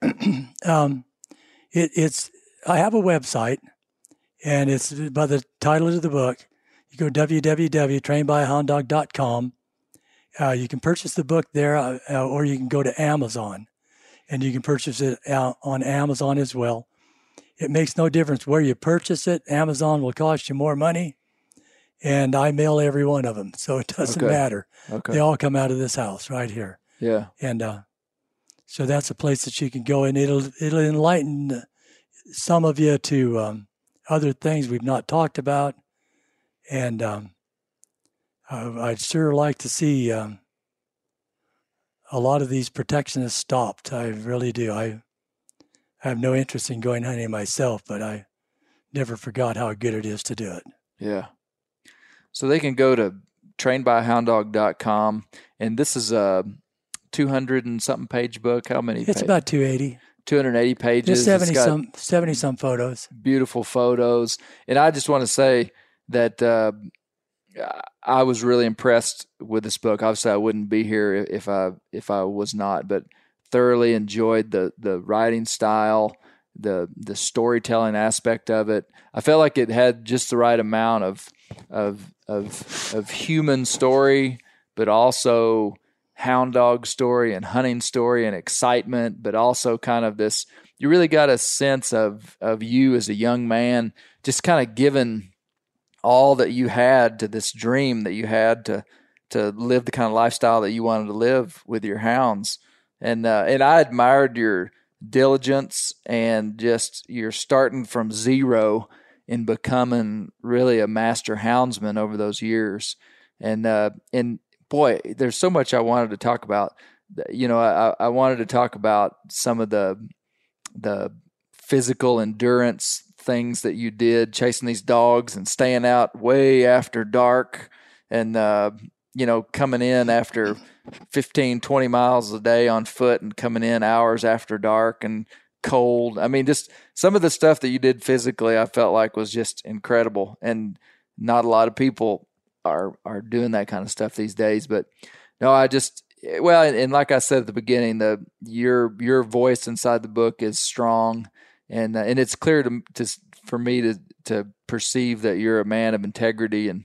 It's I have a website, and it's by the title of the book. You go www.trainedbyhounddog.com. You can purchase the book there, or you can go to Amazon, and you can purchase it on Amazon as well. It makes no difference where you purchase it. Amazon will cost you more money, and I mail every one of them, so it doesn't matter. Okay. They all come out of this house right here. Yeah. And so that's a place that you can go, and it'll enlighten some of you to other things we've not talked about. And I'd sure like to see a lot of these protectionists stopped. I really do. I have no interest in going hunting myself, but I never forgot how good it is to do it. Yeah. So they can go to trainedbyhounddog.com, and this is a 200 and something page book. How many? It's about 280. 280 pages. There's It's got 70 some photos. beautiful photos. And I just want to say that I was really impressed with this book. Obviously, I wouldn't be here if I was not, but thoroughly enjoyed the writing style, the storytelling aspect of it. I felt like it had just the right amount of human story, but also hound dog story and hunting story and excitement, but also kind of this, you really got a sense of you as a young man, just kind of giving all that you had to this dream that you had to live the kind of lifestyle that you wanted to live with your hounds. And I admired your diligence and just you're starting from zero in becoming really a master houndsman over those years. And boy, there's so much I wanted to talk about. I wanted to talk about some of the physical endurance things that you did, chasing these dogs and staying out way after dark and, coming in after 15, 20 miles a day on foot and coming in hours after dark and cold. I mean, just some of the stuff that you did physically, I felt like was just incredible. And not a lot of people are doing that kind of stuff these days. But no, and like I said at the beginning, your voice inside the book is strong, and it's clear for me to perceive that you're a man of integrity, and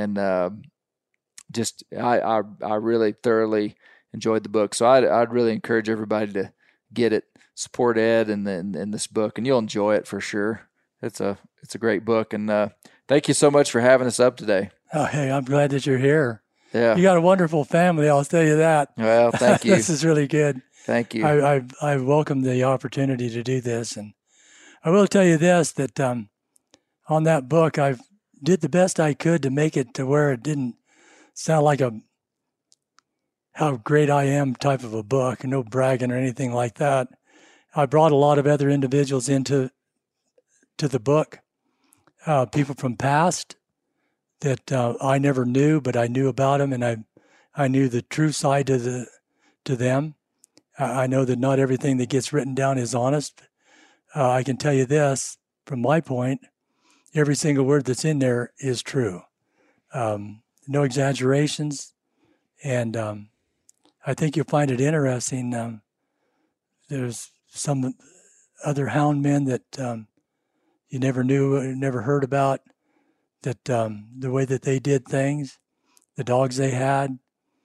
just I really thoroughly enjoyed the book. So I'd really encourage everybody to get it, support Ed in this book, and you'll enjoy it for sure. It's a great book, and thank you so much for having us up today. Oh, hey, I'm glad that you're here. Yeah. You got a wonderful family, I'll tell you that. Well, thank you. This is really good. Thank you. I welcome the opportunity to do this. And I will tell you this, that on that book, I've did the best I could to make it to where it didn't sound like a how great I am type of a book, no bragging or anything like that. I brought a lot of other individuals into the book, people from past that I never knew, but I knew about them, and I knew the true side to them. I know that not everything that gets written down is honest. I can tell you this, from my point, every single word that's in there is true. No exaggerations, and I think you'll find it interesting. There's some other hound men that you never knew, never heard about, that the way that they did things, the dogs they had.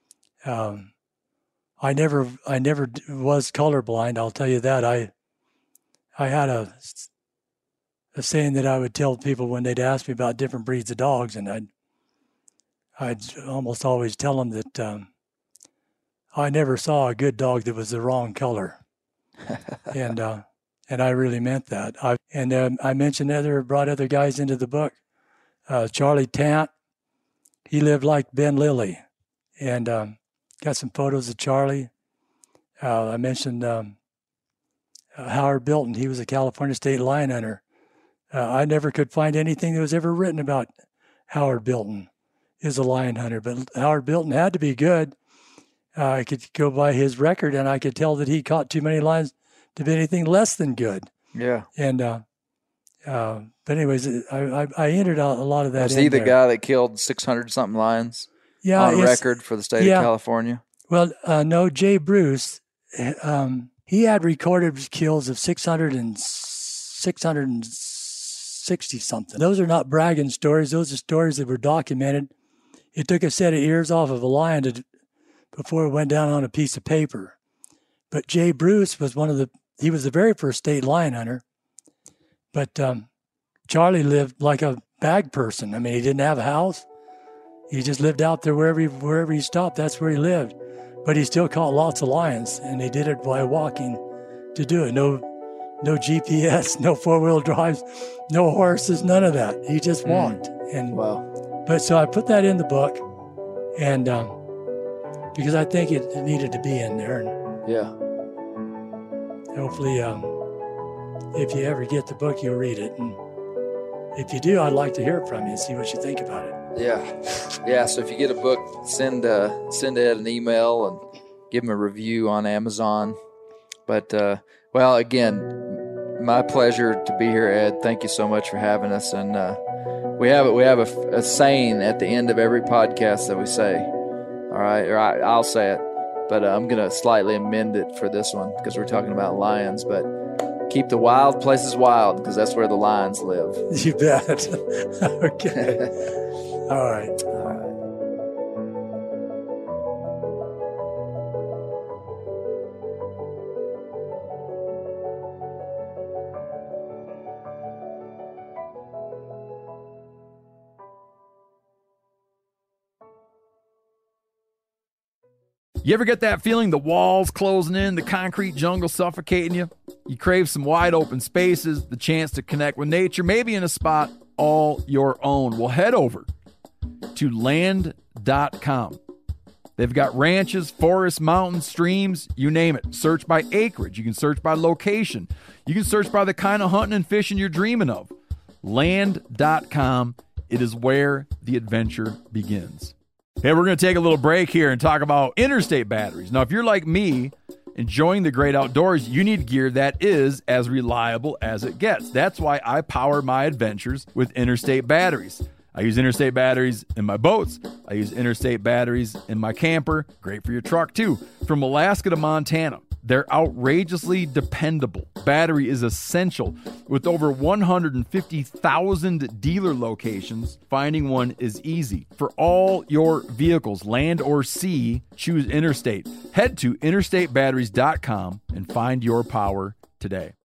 I never was colorblind. I'll tell you that. I had a saying that I would tell people when they'd ask me about different breeds of dogs, and I'd almost always tell them that I never saw a good dog that was the wrong color, and I really meant that. I mentioned brought other guys into the book. Charlie Tant, he lived like Ben Lilly, and got some photos of Charlie. I mentioned Howard Bilton. He was a California state lion hunter. I never could find anything that was ever written about Howard Bilton as a lion hunter, but Howard Bilton had to be good. I could go by his record, and I could tell that he caught too many lions to be anything less than good. Yeah. And but anyways, I entered a lot of that. Was he the guy that killed 600-something lions? Yeah, on record for the state of California? Well, no, Jay Bruce, he had recorded kills of 660 something. Those are not bragging stories. Those are stories that were documented. It took a set of ears off of a lion before it went down on a piece of paper. But Jay Bruce was he was the very first state lion hunter. But Charlie lived like a bag person. I mean, he didn't have a house. He just lived out there wherever he stopped. That's where he lived. But he still caught lots of lions, and he did it by walking to do it. No GPS, no four-wheel drives, no horses, none of that. He just walked. And wow. But so I put that in the book, and because I think it needed to be in there. And yeah. Hopefully, if you ever get the book, you'll read it. And if you do, I'd like to hear from you and see what you think about it. Yeah. So if you get a book, send Ed an email and give him a review on Amazon. But well, again, my pleasure to be here, Ed. Thank you so much for having us. And we have a saying at the end of every podcast that we say. All right, or I'll say it, but I'm gonna slightly amend it for this one because we're talking about lions. But keep the wild places wild because that's where the lions live. You bet. Okay. All right. You ever get that feeling the walls closing in, the concrete jungle suffocating you? You crave some wide open spaces, the chance to connect with nature, maybe in a spot all your own. Well, head over to land.com. They've got ranches, forests, mountains, streams, you name it. Search by acreage. You can search by location. You can search by the kind of hunting and fishing you're dreaming of. Land.com. It is where the adventure begins. Hey, we're going to take a little break here and talk about Interstate batteries. Now, if you're like me, enjoying the great outdoors, you need gear that is as reliable as it gets. That's why I power my adventures with Interstate batteries. I use Interstate batteries in my boats. I use Interstate batteries in my camper. Great for your truck, too. From Alaska to Montana, they're outrageously dependable. Battery is essential. With over 150,000 dealer locations, finding one is easy. For all your vehicles, land or sea, choose Interstate. Head to interstatebatteries.com and find your power today.